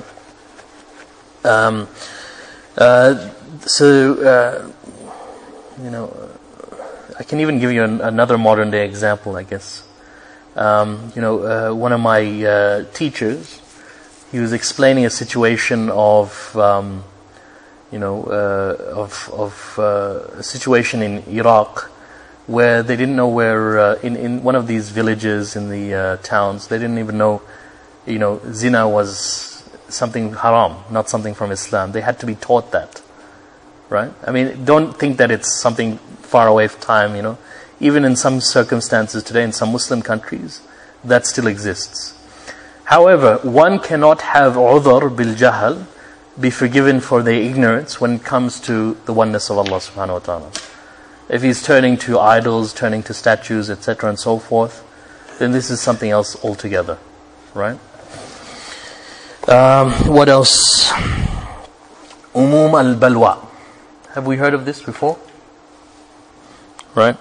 I can even give you another modern day example, I guess. One of my teachers, he was explaining a situation of a situation in Iraq where they didn't know where, in one of these villages in the towns, they didn't even know, zina was something haram, not something from Islam. They had to be taught that, right? I mean, don't think that it's something far away from time, Even in some circumstances today, in some Muslim countries, that still exists. However, one cannot have udhr bil jahl, be forgiven for their ignorance when it comes to the oneness of Allah subhanahu wa ta'ala. If he's turning to idols, turning to statues, etc. and so forth, then this is something else altogether, right? What else? Umum al-balwa. Have we heard of this before? Right?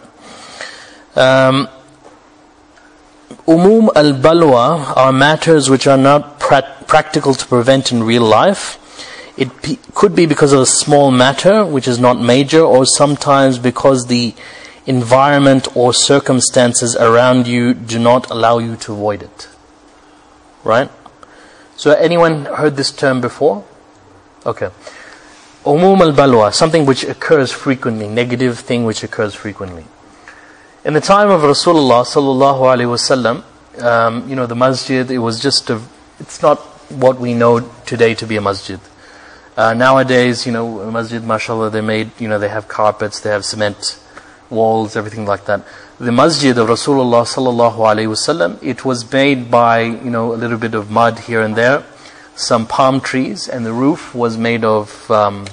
Umum al-balwa are matters which are not practical to prevent in real life. It could be because of a small matter which is not major, or sometimes because the environment or circumstances around you do not allow you to avoid it. Right? So anyone heard this term before? Okay. Umum al-balwa, something which occurs frequently, negative thing which occurs frequently. In the time of Rasulullah sallallahu alaihi wasallam, the masjid, it's not what we know today to be a masjid. Nowadays, masjid, mashallah, they have carpets, they have cement walls, everything like that. The masjid of Rasulullah sallallahu alaihi wasallam, it was made by, a little bit of mud here and there, some palm trees, and the roof was made of, palm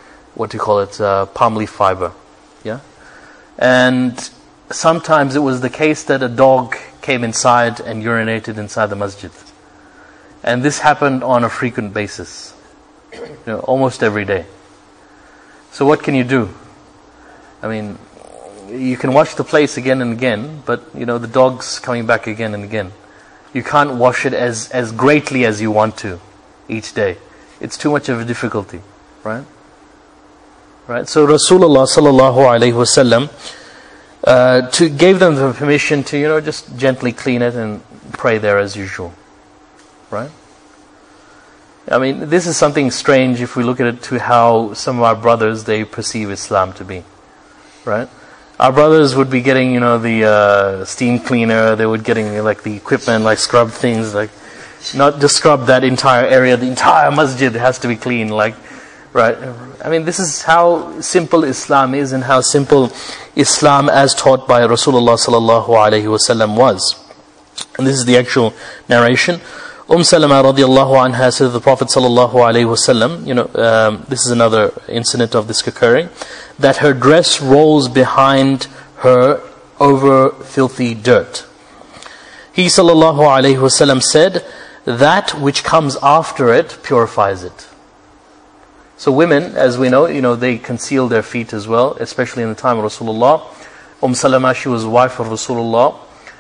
leaf fiber. Yeah? And sometimes it was the case that a dog came inside and urinated inside the masjid. And this happened on a frequent basis. Almost every day. So what can you do? I mean, you can wash the place again and again, but the dog's coming back again and again. You can't wash it as greatly as you want to each day. It's too much of a difficulty, right? Right? So Rasulullah sallallahu alaihi wasallam gave them the permission to just gently clean it and pray there as usual, right? I mean, this is something strange if we look at it to how some of our brothers, they perceive Islam to be, right? Our brothers would be getting, the steam cleaner, they would getting the equipment, scrub things, not just scrub that entire area, the entire masjid has to be clean, right? I mean, this is how simple Islam is and how simple Islam as taught by Rasulullah sallallahu alaihi wasallam was. And this is the actual narration. Salama radiallahu anha said the Prophet sallallahu alaihi wasallam, this is another incident of this occurring, that her dress rolls behind her over filthy dirt. He sallallahu alaihi wasallam said, that which comes after it purifies it. So women, as we know, they conceal their feet as well, especially in the time of Rasulullah. Salama, she was the wife of Rasulullah.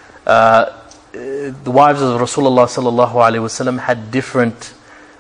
The wives of Rasulullah sallallahu alaihi wasallam had different,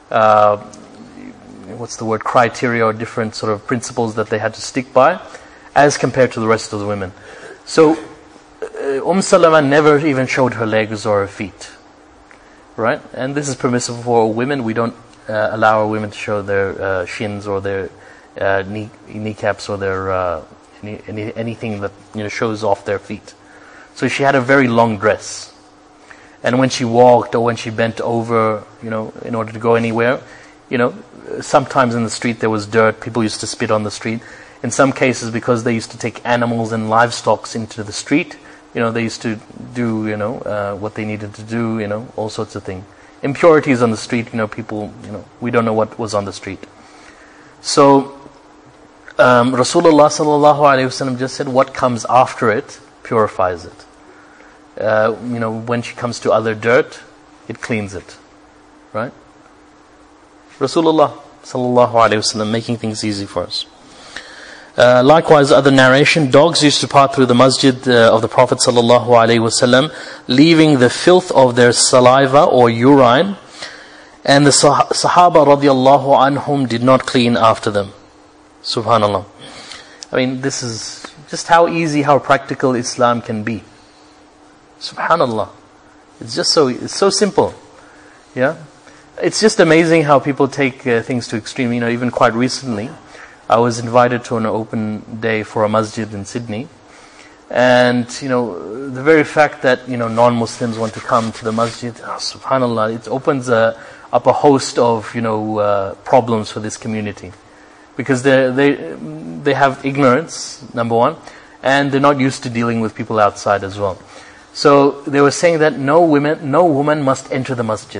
criteria or different sort of principles that they had to stick by, as compared to the rest of the women. So, Salama never even showed her legs or her feet, right? And this is permissible for women. We don't allow our women to show their shins or their kneecaps or their anything that shows off their feet. So she had a very long dress. And when she walked or when she bent over, in order to go anywhere, sometimes in the street there was dirt. People used to spit on the street. In some cases, because they used to take animals and livestock into the street, they used to do, what they needed to do, all sorts of things. Impurities on the street, people, we don't know what was on the street. So, Rasulullah sallallahu alaihi wasallam just said, what comes after it purifies it. When she comes to other dirt, it cleans it, right? Rasulullah sallallahu alaihi wasallam making things easy for us. Likewise, other narration, dogs used to pass through the masjid of the Prophet sallallahu alaihi wasallam, leaving the filth of their saliva or urine, and the Sahaba radiallahu anhum did not clean after them. Subhanallah. I mean, this is just how easy, how practical Islam can be. Subhanallah. It's so simple. Yeah? It's just amazing how people take things to extreme. Even quite recently, I was invited to an open day for a masjid in Sydney. And, the very fact that, non-Muslims want to come to the masjid, subhanallah, it opens up a host of, problems for this community. Because they have ignorance, number one, and they're not used to dealing with people outside as well. So they were saying that no woman must enter the masjid.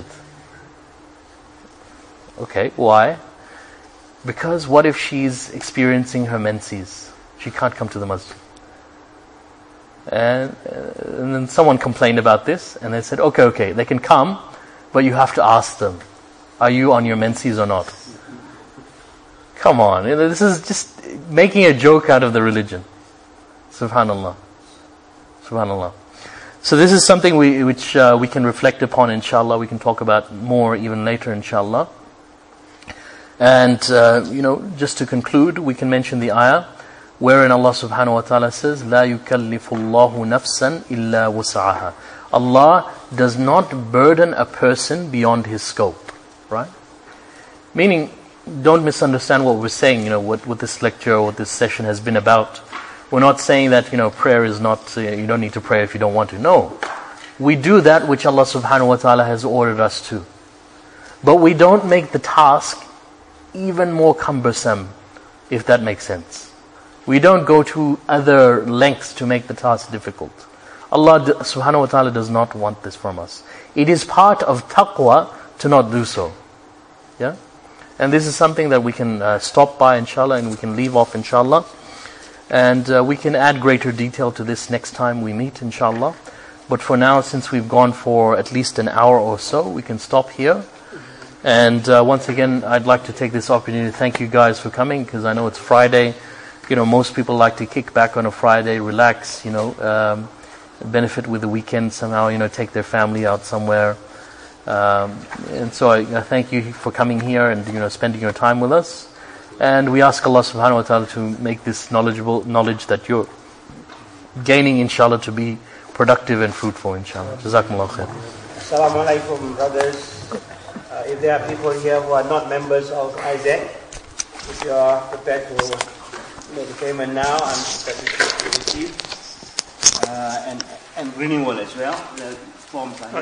Okay, why? Because what if she's experiencing her menses? She can't come to the masjid. And then someone complained about this, and they said, okay, they can come, but you have to ask them, are you on your menses or not? Come on, this is just making a joke out of the religion. Subhanallah. Subhanallah. So this is something which we can reflect upon, inshallah. We can talk about more even later, inshallah. And, just to conclude, we can mention the ayah wherein Allah subhanahu wa ta'ala says, لا يكلف الله نفسا إلا وسعها. Allah does not burden a person beyond his scope. Right? Meaning, don't misunderstand what we're saying, what this lecture or what this session has been about. We're not saying that, prayer is not, you don't need to pray if you don't want to. No. We do that which Allah subhanahu wa ta'ala has ordered us to. But we don't make the task even more cumbersome, if that makes sense. We don't go to other lengths to make the task difficult. Allah subhanahu wa ta'ala does not want this from us. It is part of taqwa to not do so. Yeah? And this is something that we can stop by, inshallah, and we can leave off, inshallah. And we can add greater detail to this next time we meet, inshallah. But for now, since we've gone for at least an hour or so, we can stop here. And once again, I'd like to take this opportunity to thank you guys for coming, because I know it's Friday. Most people like to kick back on a Friday, relax, benefit with the weekend somehow, take their family out somewhere. And so I thank you for coming here and, spending your time with us. And we ask Allah subhanahu wa ta'ala to make this knowledge that you're gaining, inshallah, to be productive and fruitful, inshallah. Jazakumullah khair. Assalamu alaikum, brothers. If there are people here who are not members of ISEC, if you are prepared to make the payment now, I'm prepared to receive. And renewal as well. The forms are